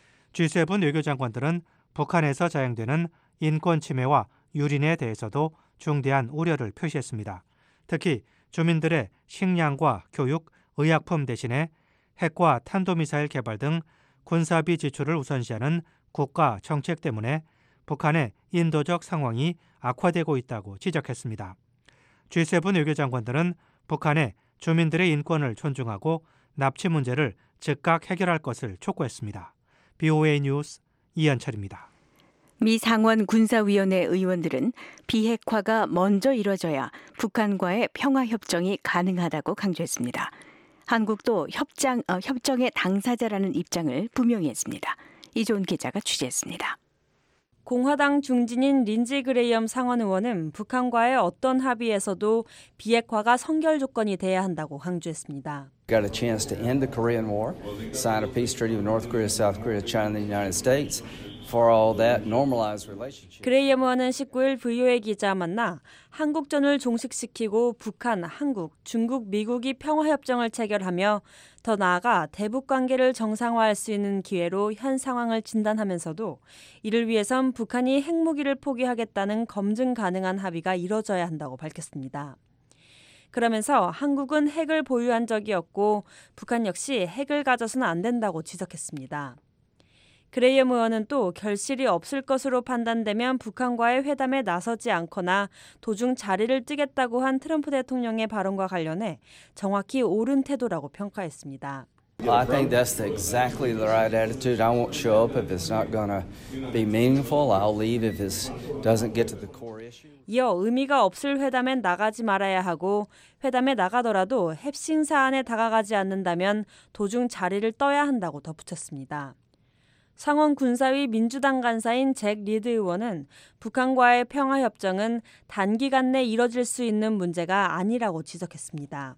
A: G7 외교장관들은 북한에서 자행되는 인권 침해와 유린에 대해서도 중대한 우려를 표시했습니다. 특히 주민들의 식량과 교육, 의약품 대신에 핵과 탄도미사일 개발 등 군사비 지출을 우선시하는 국가 정책 때문에 북한의 인도적 상황이 악화되고 있다고 지적했습니다. G7 외교장관들은 북한의 주민들의 인권을 존중하고 납치 문제를 즉각 해결할 것을 촉구했습니다. BOA 뉴스 이현철입니다.
E: 미 상원 군사위원회 의원들은 비핵화가 먼저 이뤄져야 북한과의 평화협정이 가능하다고 강조했습니다. 한국도 협정의 당사자라는 입장을 분명히 했습니다. 이조은 기자가 취재했습니다.
H: 공화당 중진인 린지 그레이엄 상원 의원은 북한과의 어떤 합의에서도 비핵화가 선결 조건이 돼야 한다고 강조했습니다.
V: Got a chance to end the Korean War, sign a peace treaty with North Korea, South Korea, China, and the United States. For all that, normalize relationship.
H: 그레이엄 의원은 19일 VOA 기자 만나 한국전을 종식시키고 북한, 한국, 중국, 미국이 평화협정을 체결하며 더 나아가 대북관계를 정상화할 수 있는 기회로 현 상황을 진단하면서도 이를 위해선 북한이 핵무기를 포기하겠다는 검증 가능한 합의가 이뤄져야 한다고 밝혔습니다. 그러면서 한국은 핵을 보유한 적이 없고 북한 역시 핵을 가져서는 안 된다고 지적했습니다. 그레이엄 의원은 또 결실이 없을 것으로 판단되면 북한과의 회담에 나서지 않거나 도중 자리를 뜨겠다고 한 트럼프 대통령의 발언과 관련해 정확히 옳은 태도라고 평가했습니다.
V: I think that's exactly the right attitude. I won't show up if it's not going to be meaningful. I'll leave if it doesn't get to the core issue.
H: 이어 의미가 없을 회담엔 나가지 말아야 하고 회담에 나가더라도 핵심 사안에 다가가지 않는다면 도중 자리를 떠야 한다고 덧붙였습니다. 상원 군사위 민주당 간사인 잭 리드 의원은 북한과의 평화협정은 단기간 내 이뤄질 수 있는 문제가 아니라고 지적했습니다.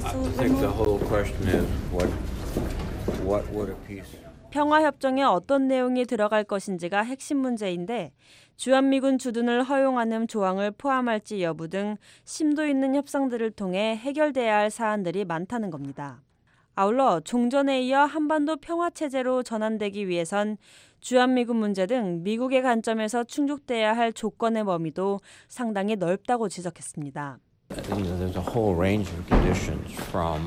H: 평화협정에 어떤 내용이 들어갈 것인지가 핵심 문제인데 주한미군 주둔을 허용하는 조항을 포함할지 여부 등 심도 있는 협상들을 통해 해결돼야 할 사안들이 많다는 겁니다. 아울러 종전에 이어 한반도 평화체제로 전환되기 위해선 주한미군 문제 등 미국의 관점에서 충족돼야 할 조건의 범위도 상당히 넓다고 지적했습니다.
J: There's a whole range of conditions from,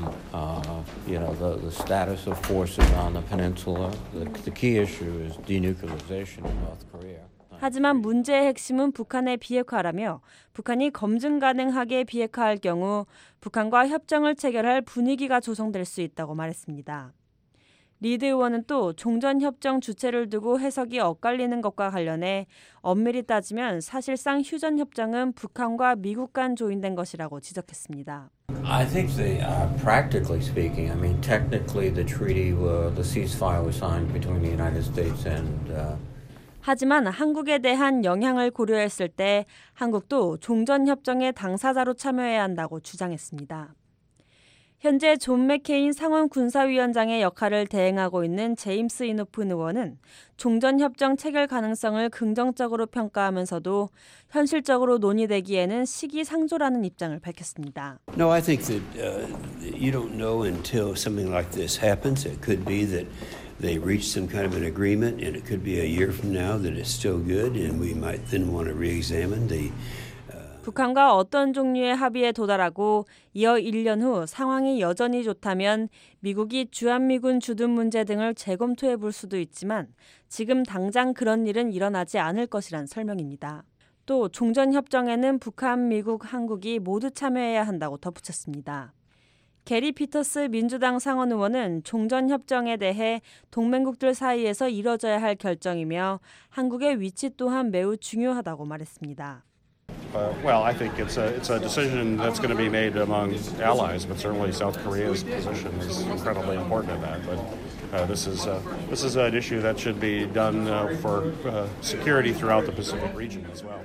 J: the status of forces on the peninsula. The key issue is denuclearization in North Korea.
H: 하지만 문제의 핵심은 북한의 비핵화라며 북한이 검증 가능하게 비핵화할 경우 북한과 협정을 체결할 분위기가 조성될 수 있다고 말했습니다. 리드 의원은 또 종전협정 주체를 두고 해석이 엇갈리는 것과 관련해 엄밀히 따지면 사실상 휴전협정은 북한과 미국 간 조인된 것이라고 지적했습니다.
J: I think practically speaking, technically the treaty, the ceasefire was signed between the United States and
H: 하지만 한국에 대한 영향을 고려했을 때 한국도 종전협정의 당사자로 참여해야 한다고 주장했습니다. 현재 존 맥케인 상원 군사위원장의 역할을 대행하고 있는 제임스 이노픈 의원은 종전협정 체결 가능성을 긍정적으로 평가하면서도 현실적으로 논의되기에는 시기상조라는 입장을 밝혔습니다.
N: No, I think that you don't know until something like this happens. It could be that they reach some kind of an agreement, and it could be a year from now that it's still good, and we might then want to re-examine the.
H: 북한과 어떤 종류의 합의에 도달하고 이어 1년 후 상황이 여전히 좋다면 미국이 주한미군 주둔 문제 등을 재검토해 볼 수도 있지만 지금 당장 그런 일은 일어나지 않을 것이란 설명입니다. 또 종전협정에는 북한, 미국, 한국이 모두 참여해야 한다고 덧붙였습니다. 게리 피터스 민주당 상원 의원은 종전협정에 대해 동맹국들 사이에서 이뤄져야 할 결정이며 한국의 위치 또한 매우 중요하다고 말했습니다.
B: Well, I think it's a decision that's going to be made among allies, but certainly South Korea's position is incredibly important in that. But this is an issue that should be done for security throughout the Pacific region as well.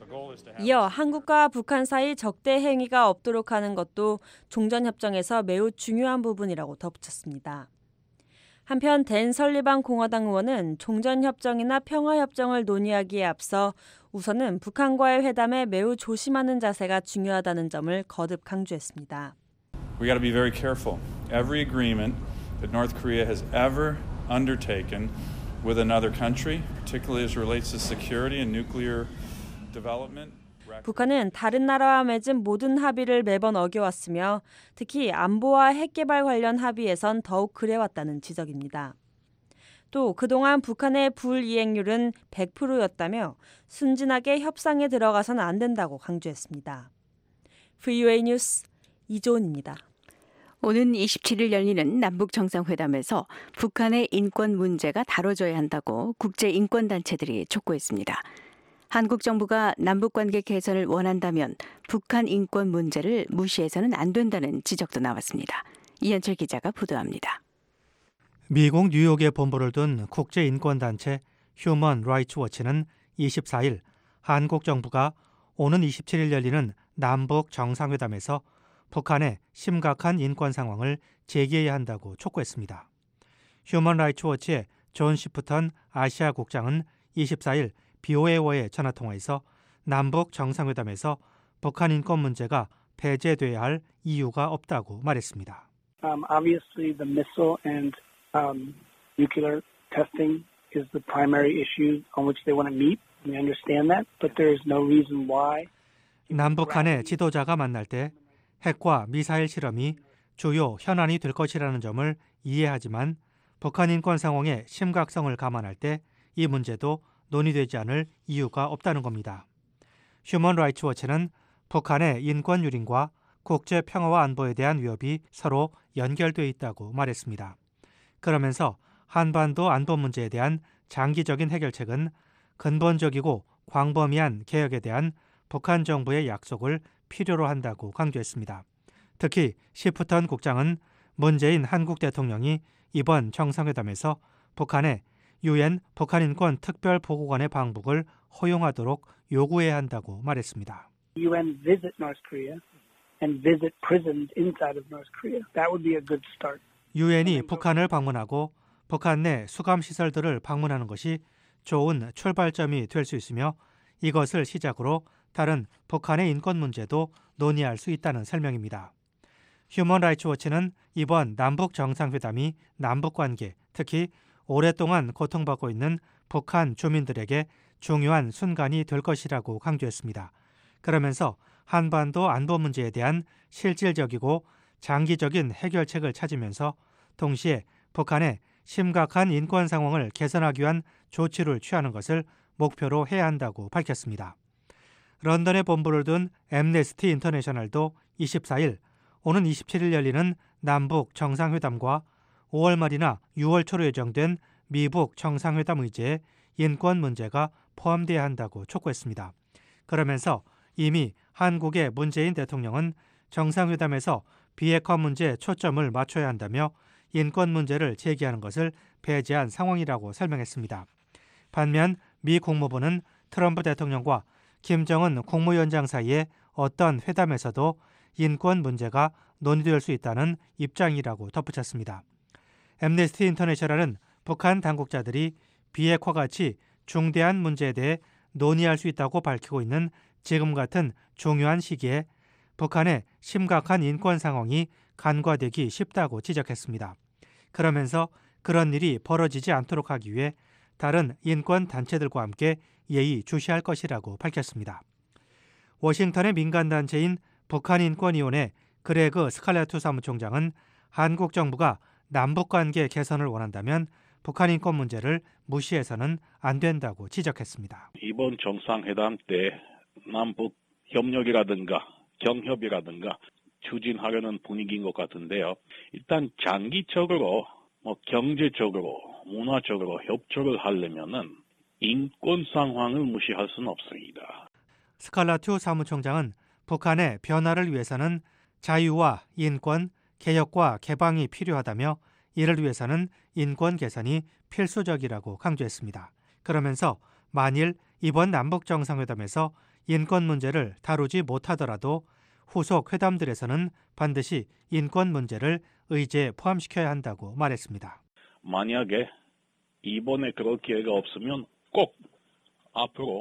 H: 이어 한국과 북한 사이 적대 행위가 없도록 하는 것도 종전협정에서 매우 중요한 부분이라고 덧붙였습니다. 한편 댄 설리반 공화당 의원은 종전협정이나 평화협정을 논의하기에 앞서 우선은 북한과의 회담에 매우 조심하는 자세가 중요하다는 점을 거듭 강조했습니다.
I: We got to be very careful. Every agreement that North Korea has ever undertaken with another country, particularly as relates to security and nuclear development.
H: 북한은 다른 나라와 맺은 모든 합의를 매번 어겨왔으며 특히 안보와 핵개발 관련 합의에선 더욱 그래왔다는 지적입니다. 또 그동안 북한의 불이행률은 100%였다며 순진하게 협상에 들어가서는 안 된다고 강조했습니다. VOA 뉴스 이조은입니다.
E: 오는 27일 열리는 남북 정상회담에서 북한의 인권 문제가 다뤄져야 한다고 국제인권단체들이 촉구했습니다. 한국 정부가 남북관계 개선을 원한다면 북한 인권 문제를 무시해서는 안 된다는 지적도 나왔습니다. 이현철 기자가 보도합니다.
A: 미국 뉴욕에 본부를 둔 국제인권단체 휴먼 라이츠 워치는 24일 한국 정부가 오는 27일 열리는 남북 정상회담에서 북한의 심각한 인권 상황을 제기해야 한다고 촉구했습니다. 휴먼 라이츠 워치의 존 시프턴 아시아 국장은 24일 BOA와의 전화통화에서 남북 정상회담에서 북한 인권 문제가 배제돼야 할 이유가 없다고 말했습니다.
C: Obviously, the missile and nuclear testing is the primary issue on which they want to meet. We understand that, but there is no reason why.
A: 남북 간의 지도자가 만날 때 핵과 미사일 실험이 주요 현안이 될 것이라는 점을 이해하지만 북한 인권 상황의 심각성을 감안할 때 이 문제도 논의되지 않을 이유가 없다는 겁니다. 휴먼 라이츠 워치는 북한의 인권 유린과 국제 평화와 안보에 대한 위협이 서로 연결돼 있다고 말했습니다. 그러면서 한반도 안보 문제에 대한 장기적인 해결책은 근본적이고 광범위한 개혁에 대한 북한 정부의 약속을 필요로 한다고 강조했습니다. 특히 시프턴 국장은 문재인 한국 대통령이 이번 정상회담에서 북한에 UN 북한인권 특별보고관의 방북을 허용하도록 요구해야 한다고 말했습니다.
C: UN visit North Korea and visit prisons inside of North Korea. That would be a good start.
A: UN이 북한을 방문하고 북한 내 수감 시설들을 방문하는 것이 좋은 출발점이 될 수 있으며 이것을 시작으로 다른 북한의 인권 문제도 논의할 수 있다는 설명입니다. 휴먼 라이츠 워치는 이번 남북 정상회담이 남북관계, 특히 오랫동안 고통받고 있는 북한 주민들에게 중요한 순간이 될 것이라고 강조했습니다. 그러면서 한반도 안보 문제에 대한 실질적이고 장기적인 해결책을 찾으면서 동시에 북한의 심각한 인권 상황을 개선하기 위한 조치를 취하는 것을 목표로 해야 한다고 밝혔습니다. 런던에 본부를 둔 앰네스티 인터내셔널도 24일 오는 27일 열리는 남북 정상회담과 5월 말이나 6월 초로 예정된 미북 정상회담 의제에 인권 문제가 포함돼야 한다고 촉구했습니다. 그러면서 이미 한국의 문재인 대통령은 정상회담에서 비핵화 문제에 초점을 맞춰야 한다며 인권 문제를 제기하는 것을 배제한 상황이라고 설명했습니다. 반면 미 국무부는 트럼프 대통령과 김정은 국무위원장 사이에 어떤 회담에서도 인권 문제가 논의될 수 있다는 입장이라고 덧붙였습니다. 앰네스티 인터내셔널은 북한 당국자들이 비핵화 같이 중대한 문제에 대해 논의할 수 있다고 밝히고 있는 지금 같은 중요한 시기에 북한의 심각한 인권 상황이 간과되기 쉽다고 지적했습니다. 그러면서 그런 일이 벌어지지 않도록 하기 위해 다른 인권 단체들과 함께 예의주시할 것이라고 밝혔습니다. 워싱턴의 민간단체인 북한인권위원회 그레그 스칼레투 사무총장은 한국 정부가 남북관계 개선을 원한다면 북한인권 문제를 무시해서는 안 된다고 지적했습니다.
D: 이번 정상회담 때 남북 협력이라든가 경협이라든가 추진하려는 분위기인 것 같은데요. 일단 장기적으로 경제적으로 문화적으로 협조를 하려면은 인권 상황을 무시할 수는 없습니다.
A: 스칼라투 사무총장은 북한의 변화를 위해서는 자유와 인권, 개혁과 개방이 필요하다며 이를 위해서는 인권 개선이 필수적이라고 강조했습니다. 그러면서 만일 이번 남북 정상회담에서 인권 문제를 다루지 못하더라도 후속 회담들에서는 반드시 인권 문제를 의제에 포함시켜야 한다고 말했습니다.
D: 만약에 이번에 그럴 기회가 없으면 꼭 앞으로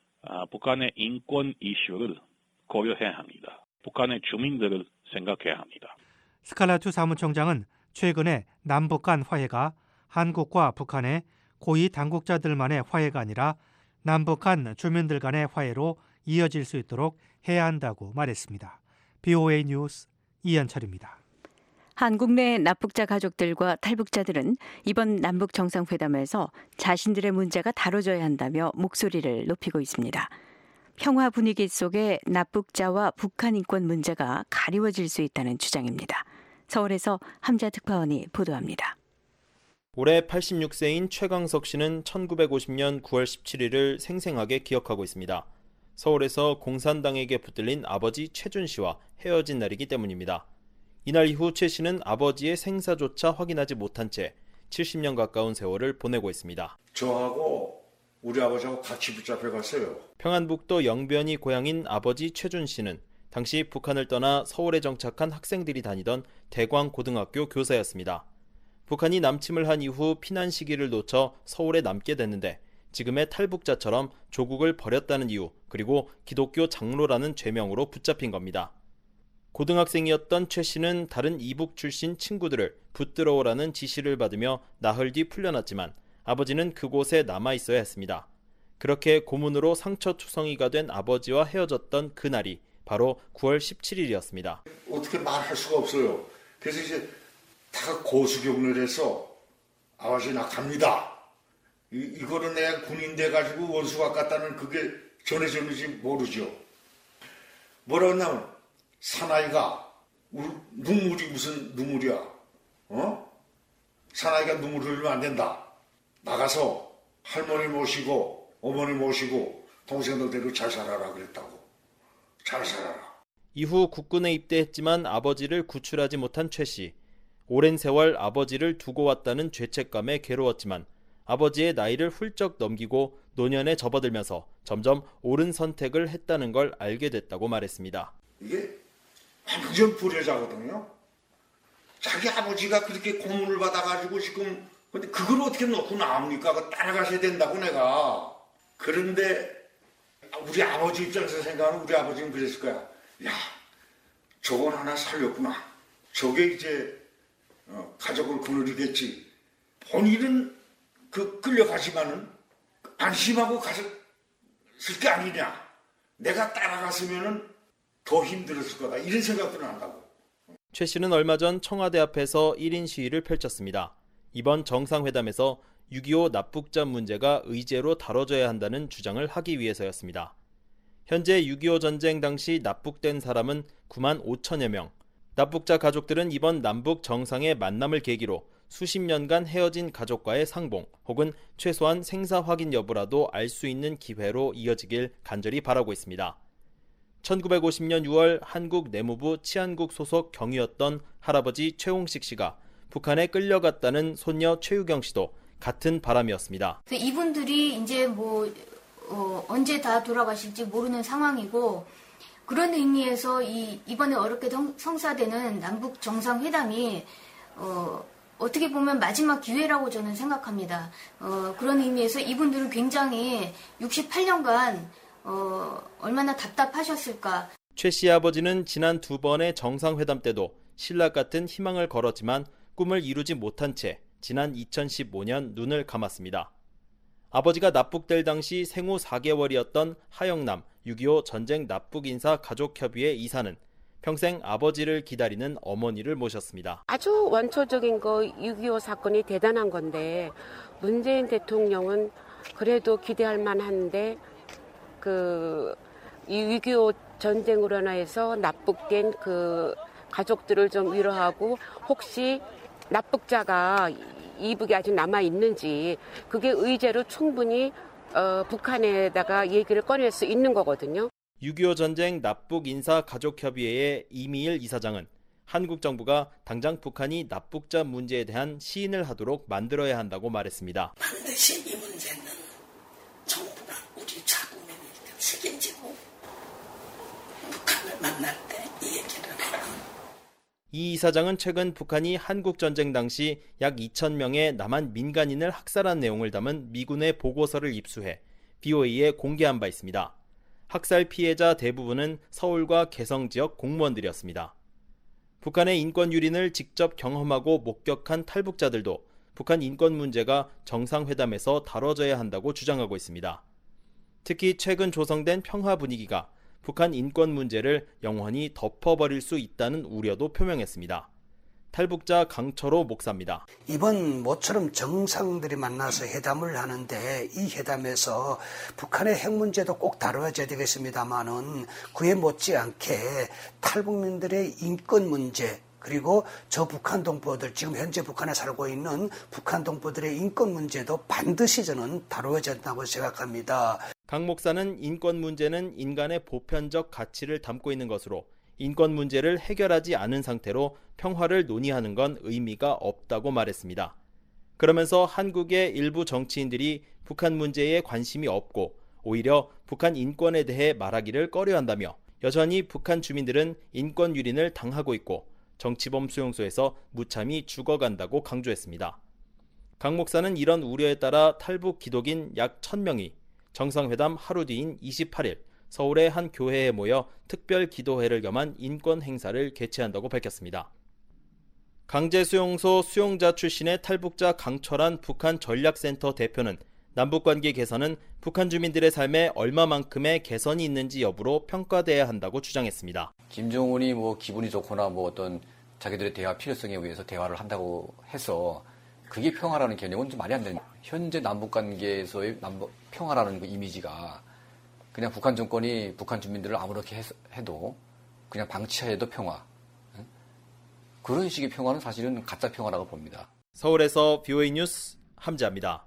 D: 북한의 인권 이슈를 고려해야 합니다. 북한의 주민들을 생각해야 합니다.
A: 스칼라투 사무총장은 최근에 남북 간 화해가 한국과 북한의 고위 당국자들만의 화해가 아니라 남북 간 주민들 간의 화해로 이어질 수 있도록 해야 한다고 말했습니다. BOA 뉴스 이현철입니다.
E: 한국 내 납북자 가족들과 탈북자들은 이번 남북 정상회담에서 자신들의 문제가 다뤄져야 한다며 목소리를 높이고 있습니다. 평화 분위기 속에 납북자와 북한 인권 문제가 가리워질 수 있다는 주장입니다. 서울에서 함자 특파원이 보도합니다.
F: 올해 86세인 최강석 씨는 1950년 9월 17일을 생생하게 기억하고 있습니다. 서울에서 공산당에게 붙들린 아버지 최준 씨와 헤어진 날이기 때문입니다. 이날 이후 최 씨는 아버지의 생사조차 확인하지 못한 채 70년 가까운 세월을 보내고 있습니다.
W: 저하고 우리 아버지하고 같이 붙잡혀 갔어요.
F: 평안북도 영변이 고향인 아버지 최준 씨는 당시 북한을 떠나 서울에 정착한 학생들이 다니던 대광고등학교 교사였습니다. 북한이 남침을 한 이후 피난 시기를 놓쳐 서울에 남게 됐는데 지금의 탈북자처럼 조국을 버렸다는 이유 그리고 기독교 장로라는 죄명으로 붙잡힌 겁니다. 고등학생이었던 최 씨는 다른 이북 출신 친구들을 붙들어오라는 지시를 받으며 나흘 뒤 풀려났지만 아버지는 그곳에 남아있어야 했습니다. 그렇게 고문으로 상처투성이가 된 아버지와 헤어졌던 그날이 바로 9월 17일이었습니다.
W: 어떻게 말할 수가 없어요. 그래서 이제 다 고수경을 해서 아버지 나 갑니다. 이거는 내가 군인 돼가지고 원수가 같다는 그게 전해졌는지 모르죠. 뭐라고 했냐면 사나이가 눈물이 무슨 눈물이야. 사나이가 눈물 흘리면 안 된다. 나가서 할머니 모시고 어머니 모시고 동생들 데리고 잘 살아라 그랬다고. 잘 살아라.
F: 이후 국군에 입대했지만 아버지를 구출하지 못한 최 씨. 오랜 세월 아버지를 두고 왔다는 죄책감에 괴로웠지만 아버지의 나이를 훌쩍 넘기고 노년에 접어들면서 점점 옳은 선택을 했다는 걸 알게 됐다고 말했습니다.
W: 이게 완전 불효자거든요. 자기 아버지가 그렇게 고문을 받아가지고 지금 근데 그걸 어떻게 놓고 나옵니까? 그거 따라가셔야 된다고 내가. 그런데 우리 아버지 입장에서 생각하면 우리 아버지는 그랬을 거야. 야, 저건 하나 살렸구나. 저게 이제 가족을 거느리겠지. 본인은 끌려가지만은 안심하고 갔을 게 아니냐. 내가 따라갔으면은 더 힘들었을 거다. 이런 생각도 난다고.
F: 최 씨는 얼마 전 청와대 앞에서 1인 시위를 펼쳤습니다. 이번 정상회담에서 6.25 납북자 문제가 의제로 다뤄져야 한다는 주장을 하기 위해서였습니다. 현재 6.25 전쟁 당시 납북된 사람은 9만 5천여 명. 납북자 가족들은 이번 남북 정상의 만남을 계기로 수십 년간 헤어진 가족과의 상봉 혹은 최소한 생사 확인 여부라도 알 수 있는 기회로 이어지길 간절히 바라고 있습니다. 1950년 6월 한국 내무부 치안국 소속 경위였던 할아버지 최홍식 씨가 북한에 끌려갔다는 손녀 최유경 씨도 같은 바람이었습니다.
G: 이분들이 이제 언제 다 돌아가실지 모르는 상황이고 그런 의미에서 이번에 어렵게 성사되는 남북 정상회담이 어떻게 보면 마지막 기회라고 저는 생각합니다. 그런 의미에서 이분들은 굉장히 68년간 얼마나 답답하셨을까.
F: 최 씨의 아버지는 지난 2번의 정상회담 때도 신락 같은 희망을 걸었지만 꿈을 이루지 못한 채 지난 2015년 눈을 감았습니다. 아버지가 납북될 당시 생후 4개월이었던 하영남 6.25 전쟁 납북인사 가족협의회 이사는 평생 아버지를 기다리는 어머니를 모셨습니다.
L: 아주 원초적인 6.25 사건이 대단한 건데 문재인 대통령은 그래도 기대할 만한데 이 6.25 전쟁으로 인해서 납북된 가족들을 좀 위로하고 혹시 납북자가 이북이 아직 남아있는지 그게 의제로 충분히 북한에다가 얘기를 꺼낼 수 있는 거거든요.
F: 6.25 전쟁 납북인사가족협의회의 이미일 이사장은 한국 정부가 당장 북한이 납북자 문제에 대한 시인을 하도록 만들어야 한다고 말했습니다.
M: 반드시 이 문제는 정부가 우리 자국민이 책임지고 북한을 만날 때 이 얘기를 해라.
F: 이 이사장은 최근 북한이 한국전쟁 당시 약 2,000명의 남한 민간인을 학살한 내용을 담은 미군의 보고서를 입수해 BOA에 공개한 바 있습니다. 학살 피해자 대부분은 서울과 개성 지역 공무원들이었습니다. 북한의 인권 유린을 직접 경험하고 목격한 탈북자들도 북한 인권 문제가 정상회담에서 다뤄져야 한다고 주장하고 있습니다. 특히 최근 조성된 평화 분위기가 북한 인권 문제를 영원히 덮어버릴 수 있다는 우려도 표명했습니다. 탈북자 강철호 목사입니다.
X: 이번 모처럼 정상들이 만나서 회담을 하는데 이 회담에서 북한의 핵 문제도 꼭 다뤄져야 되겠습니다만은 그에 못지않게 탈북민들의 인권 문제 그리고 저 북한 동포들 지금 현재 북한에 살고 있는 북한 동포들의 인권 문제도 반드시 저는 다뤄져야 된다고 생각합니다.
F: 강 목사는 인권 문제는 인간의 보편적 가치를 담고 있는 것으로 인권 문제를 해결하지 않은 상태로 평화를 논의하는 건 의미가 없다고 말했습니다. 그러면서 한국의 일부 정치인들이 북한 문제에 관심이 없고 오히려 북한 인권에 대해 말하기를 꺼려한다며 여전히 북한 주민들은 인권 유린을 당하고 있고 정치범 수용소에서 무참히 죽어간다고 강조했습니다. 강 목사는 이런 우려에 따라 탈북 기독인 약 1,000명이 정상회담 하루 뒤인 28일 서울의 한 교회에 모여 특별 기도회를 겸한 인권 행사를 개최한다고 밝혔습니다. 강제수용소 수용자 출신의 탈북자 강철한 북한 전략센터 대표는 남북관계 개선은 북한 주민들의 삶에 얼마만큼의 개선이 있는지 여부로 평가돼야 한다고 주장했습니다.
Y: 김정은이 기분이 좋거나 어떤 자기들의 대화 필요성에 의해서 대화를 한다고 해서 그게 평화라는 개념은 좀 말이 안 되는. 현재 남북관계에서의 평화라는 그 이미지가 그냥 북한 정권이 북한 주민들을 아무렇게 해도 그냥 방치해도 평화. 그런 식의 평화는 사실은 가짜 평화라고 봅니다.
F: 서울에서 VOA 뉴스 함지아입니다.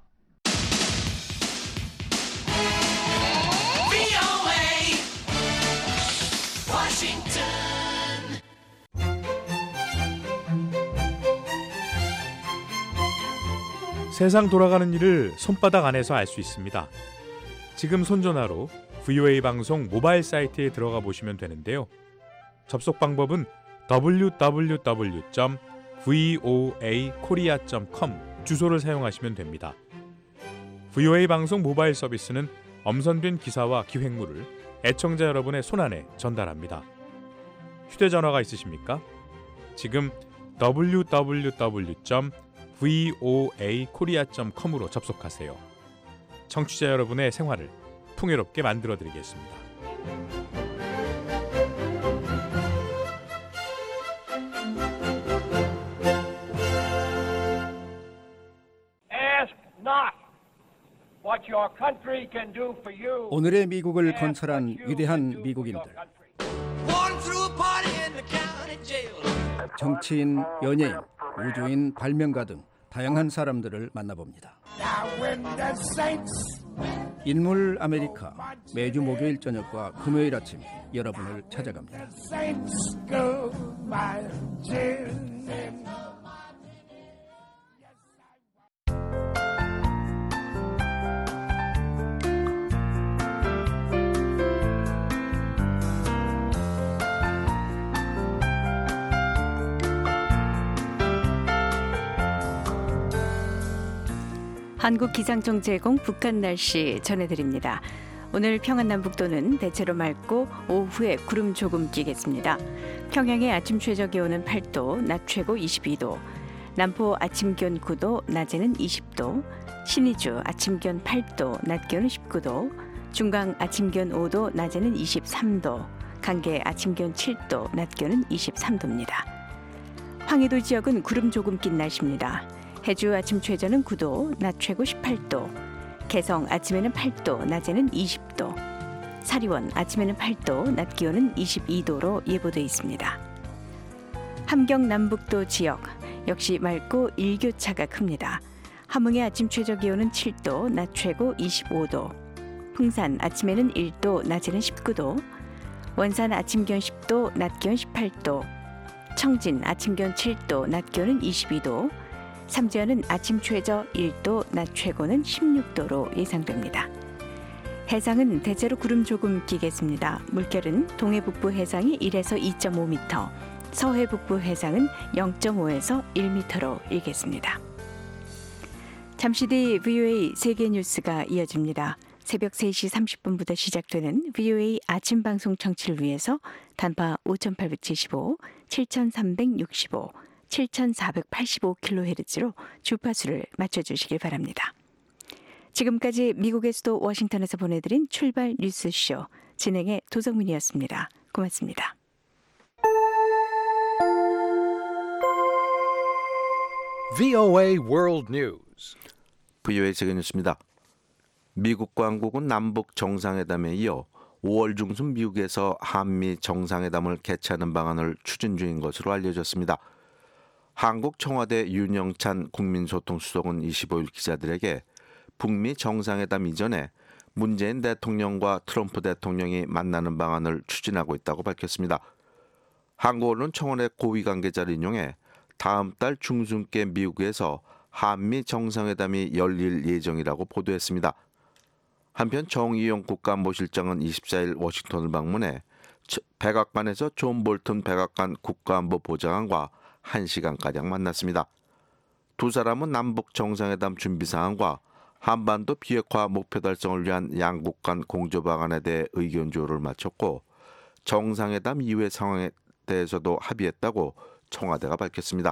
O: 세상 돌아가는 일을 손바닥 안에서 알 수 있습니다. 지금 손전화로 VOA 방송 모바일 사이트에 들어가 보시면 되는데요. 접속 방법은 www.voakorea.com 주소를 사용하시면 됩니다. VOA 방송 모바일 서비스는 엄선된 기사와 기획물을 애청자 여러분의 손안에 전달합니다. 휴대전화가 있으십니까? 지금 www.voakorea.com으로 접속하세요. 청취자 여러분의 생활을 풍요롭게 만들어드리겠습니다.
P: 오늘의 미국을 건설한 위대한 미국인들. 정치인, 연예인, 우주인, 발명가 등 다양한 사람들을 만나봅니다. 인물 아메리카 매주 목요일 저녁과 금요일 아침 여러분을 찾아갑니다.
E: 한국기상청 제공 북한 날씨 전해드립니다. 오늘 평안남북도는 대체로 맑고 오후에 구름 조금 끼겠습니다. 평양의 아침 최저 기온은 8도, 낮 최고 22도, 남포 아침 기온 9도, 낮에는 20도, 신의주 아침 기온 8도, 낮 기온은 19도, 중강 아침 기온 5도, 낮에는 23도, 강계 아침 기온 7도, 낮 기온은 23도입니다. 황해도 지역은 구름 조금 낀 날씨입니다. 해주 아침 최저는 9도, 낮 최고 18도, 개성 아침에는 8도, 낮에는 20도, 사리원 아침에는 8도, 낮 기온은 22도로 예보돼 있습니다. 함경 남북도 지역 역시 맑고 일교차가 큽니다. 함흥의 아침 최저 기온은 7도, 낮 최고 25도, 풍산 아침에는 1도, 낮에는 19도, 원산 아침 기온 10도, 낮 기온 18도, 청진 아침 기온 7도, 낮 기온은 22도, 삼지연은 아침 최저 1도, 낮 최고는 16도로 예상됩니다. 해상은 대체로 구름 조금 끼겠습니다. 물결은 동해 북부 해상이 1에서 2.5m, 서해 북부 해상은 0.5에서 1m로 일겠습니다. 잠시 뒤 VOA 세계 뉴스가 이어집니다. 새벽 3시 30분부터 시작되는 VOA 아침 방송 청취를 위해서 단파 5875, 7365, 7485kHz로 주파수를 맞춰주시길 바랍니다. 지금까지 미국의 수도 워싱턴에서 보내드린 출발 뉴스쇼 진행의 도성민이었습니다. 고맙습니다.
Q: VOA World News.
R: VOA 세계 뉴스입니다. 미국과 한국은 남북 정상회담에 이어 5월 중순 미국에서 한미 정상회담을 개최하는 방안을 추진 중인 것으로 알려졌습니다. 한국 청와대 윤영찬 국민소통수석은 25일 기자들에게 북미 정상회담 이전에 문재인 대통령과 트럼프 대통령이 만나는 방안을 추진하고 있다고 밝혔습니다. 한국 언론 청와대 고위 관계자를 인용해 다음 달 중순께 미국에서 한미 정상회담이 열릴 예정이라고 보도했습니다. 한편 정의용 국가안보실장은 24일 워싱턴을 방문해 백악관에서 존 볼튼 백악관 국가안보보좌관과 1시간가량 만났습니다. 두 사람은 남북 정상회담 준비 사항과 한반도 비핵화 목표 달성을 위한 양국 간 공조 방안에 대해 의견 조율을 마쳤고 정상회담 이후의 상황에 대해서도 합의했다고 청와대가 밝혔습니다.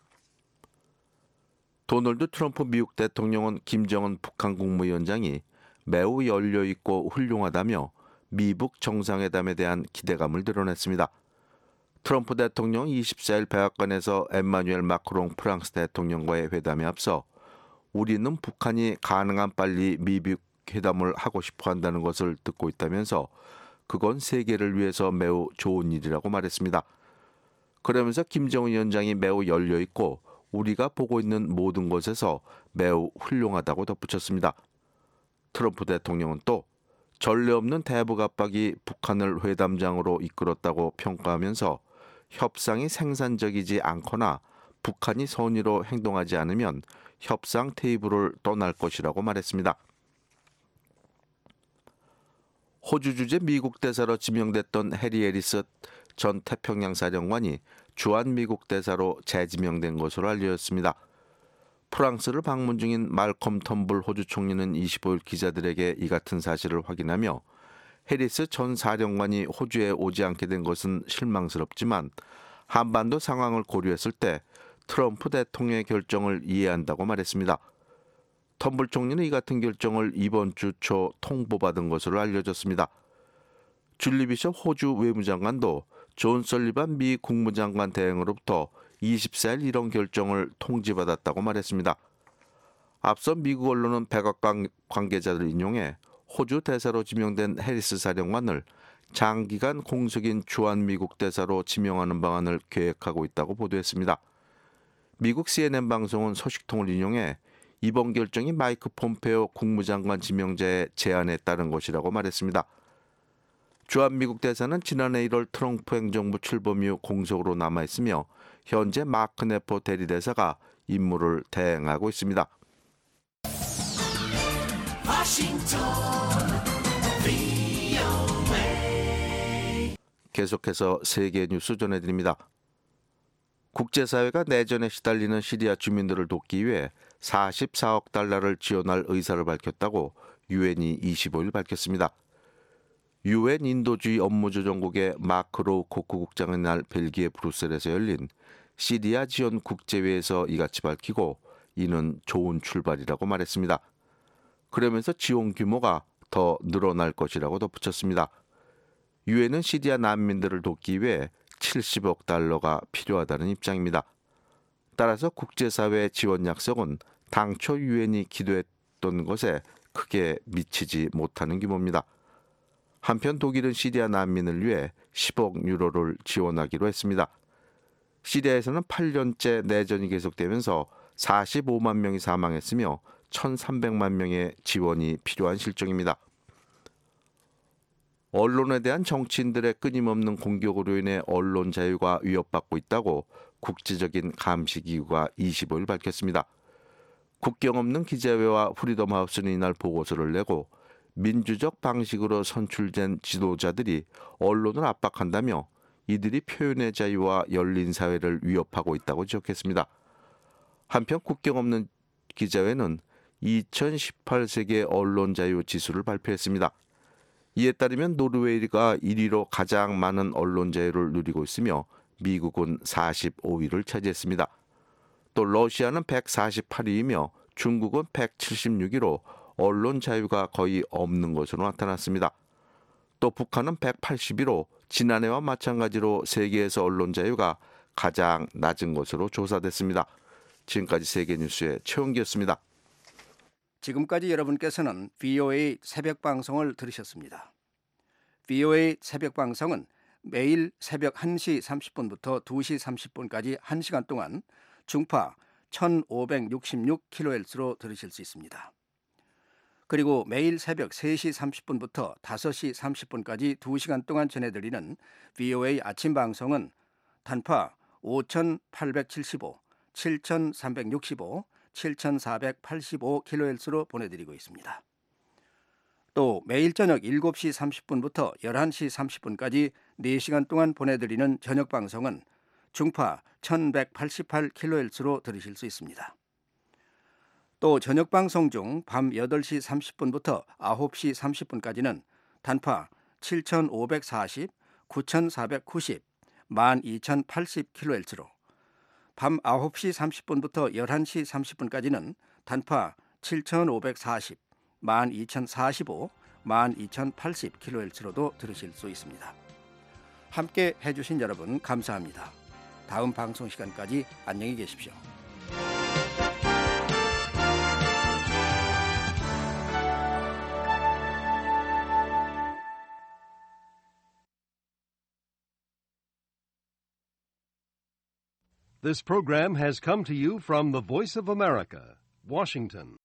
R: 도널드 트럼프 미국 대통령은 김정은 북한 국무위원장이 매우 열려있고 훌륭하다며 미북 정상회담에 대한 기대감을 드러냈습니다. 트럼프 대통령 24일 백악관에서 에마뉴엘 마크롱 프랑스 대통령과의 회담에 앞서 우리는 북한이 가능한 빨리 미북 회담을 하고 싶어 한다는 것을 듣고 있다면서 그건 세계를 위해서 매우 좋은 일이라고 말했습니다. 그러면서 김정은 위원장이 매우 열려있고 우리가 보고 있는 모든 것에서 매우 훌륭하다고 덧붙였습니다. 트럼프 대통령은 또 전례 없는 대북 압박이 북한을 회담장으로 이끌었다고 평가하면서 협상이 생산적이지 않거나 북한이 선의로 행동하지 않으면 협상 테이블을 떠날 것이라고 말했습니다. 호주 주재 미국 대사로 지명됐던 해리 해리스 전 태평양 사령관이 주한 미국 대사로 재지명된 것으로 알려졌습니다. 프랑스를 방문 중인 말컴 텀블 호주 총리는 25일 기자들에게 이 같은 사실을 확인하며 해리스 전 사령관이 호주에 오지 않게 된 것은 실망스럽지만 한반도 상황을 고려했을 때 트럼프 대통령의 결정을 이해한다고 말했습니다. 텀블 총리는 이 같은 결정을 이번 주 초 통보받은 것으로 알려졌습니다. 줄리 비숍 호주 외무장관도 존 설리반 미 국무장관 대행으로부터 24일 이런 결정을 통지받았다고 말했습니다. 앞서 미국 언론은 백악관 관계자들을 인용해 호주 대사로 지명된 해리스 사령관을 장기간 공석인 주한 미국 대사로 지명하는 방안을 계획하고 있다고 보도했습니다. 미국 CNN 방송은 소식통을 인용해 이번 결정이 마이크 폼페오 국무장관 지명자의 제안에 따른 것이라고 말했습니다. 주한미국 대사는 지난해 1월 트럼프 행정부 출범 이후 공석으로 남아있으며 현재 마크 네포 대리대사가 임무를 대행하고 있습니다. 계속해서 세계 뉴스 전해드립니다. 국제사회가 내전에 시달리는 시리아 주민들을 돕기 위해 44억 달러를 지원할 의사를 밝혔다고 유엔이 25일 밝혔습니다. 유엔 인도주의 업무조정국의 마크 로우코크 국장의 날 벨기에 브뤼셀에서 열린 시리아 지원 국제회의에서 이같이 밝히고 이는 좋은 출발이라고 말했습니다. 그러면서 지원 규모가 더 늘어날 것이라고 덧붙였습니다. 유엔은 시리아 난민들을 돕기 위해 70억 달러가 필요하다는 입장입니다. 따라서 국제사회의 지원 약속은 당초 유엔이 기도했던 것에 크게 미치지 못하는 규모입니다. 한편 독일은 시리아 난민을 위해 10억 유로를 지원하기로 했습니다. 시리아에서는 8년째 내전이 계속되면서 45만 명이 사망했으며 1,300만 명의 지원이 필요한 실정입니다. 언론에 대한 정치인들의 끊임없는 공격으로 인해 언론 자유가 위협받고 있다고 국제적인 감시기구가 25일 밝혔습니다. 국경 없는 기자회와 프리덤 하우스는 이날 보고서를 내고 민주적 방식으로 선출된 지도자들이 언론을 압박한다며 이들이 표현의 자유와 열린 사회를 위협하고 있다고 지적했습니다. 한편 국경 없는 기자회는 2018 세계 언론 자유 지수를 발표했습니다. 이에 따르면 노르웨이가 1위로 가장 많은 언론 자유를 누리고 있으며 미국은 45위를 차지했습니다. 또 러시아는 148위이며 중국은 176위로 언론 자유가 거의 없는 것으로 나타났습니다. 또 북한은 180위로 지난해와 마찬가지로 세계에서 언론 자유가 가장 낮은 것으로 조사됐습니다. 지금까지 세계뉴스의 최원기였습니다.
P: 지금까지 여러분께서는 VOA 새벽 방송을 들으셨습니다. VOA 새벽 방송은 매일 새벽 1시 30분부터 2시 30분까지 1시간 동안 중파 1566kHz로 들으실 수 있습니다. 그리고 매일 새벽 3시 30분부터 5시 30분까지 2시간 동안 전해드리는 VOA 아침 방송은 단파 5875, 7365, 7485kHz로 보내드리고 있습니다. 또 매일 저녁 7시 30분부터 11시 30분까지 4시간 동안 보내드리는 저녁 방송은 중파 1188kHz로 들으실 수 있습니다. 또 저녁 방송 중 밤 8시 30분부터 9시 30분까지는 단파 7540, 9490, 12080kHz로 밤 9시 30분부터 11시 30분까지는 단파 7540, 12045, 12080kHz로도 들으실 수 있습니다. 함께 해주신 여러분 감사합니다. 다음 방송 시간까지 안녕히 계십시오.
K: This program has come to you from the Voice of America, Washington.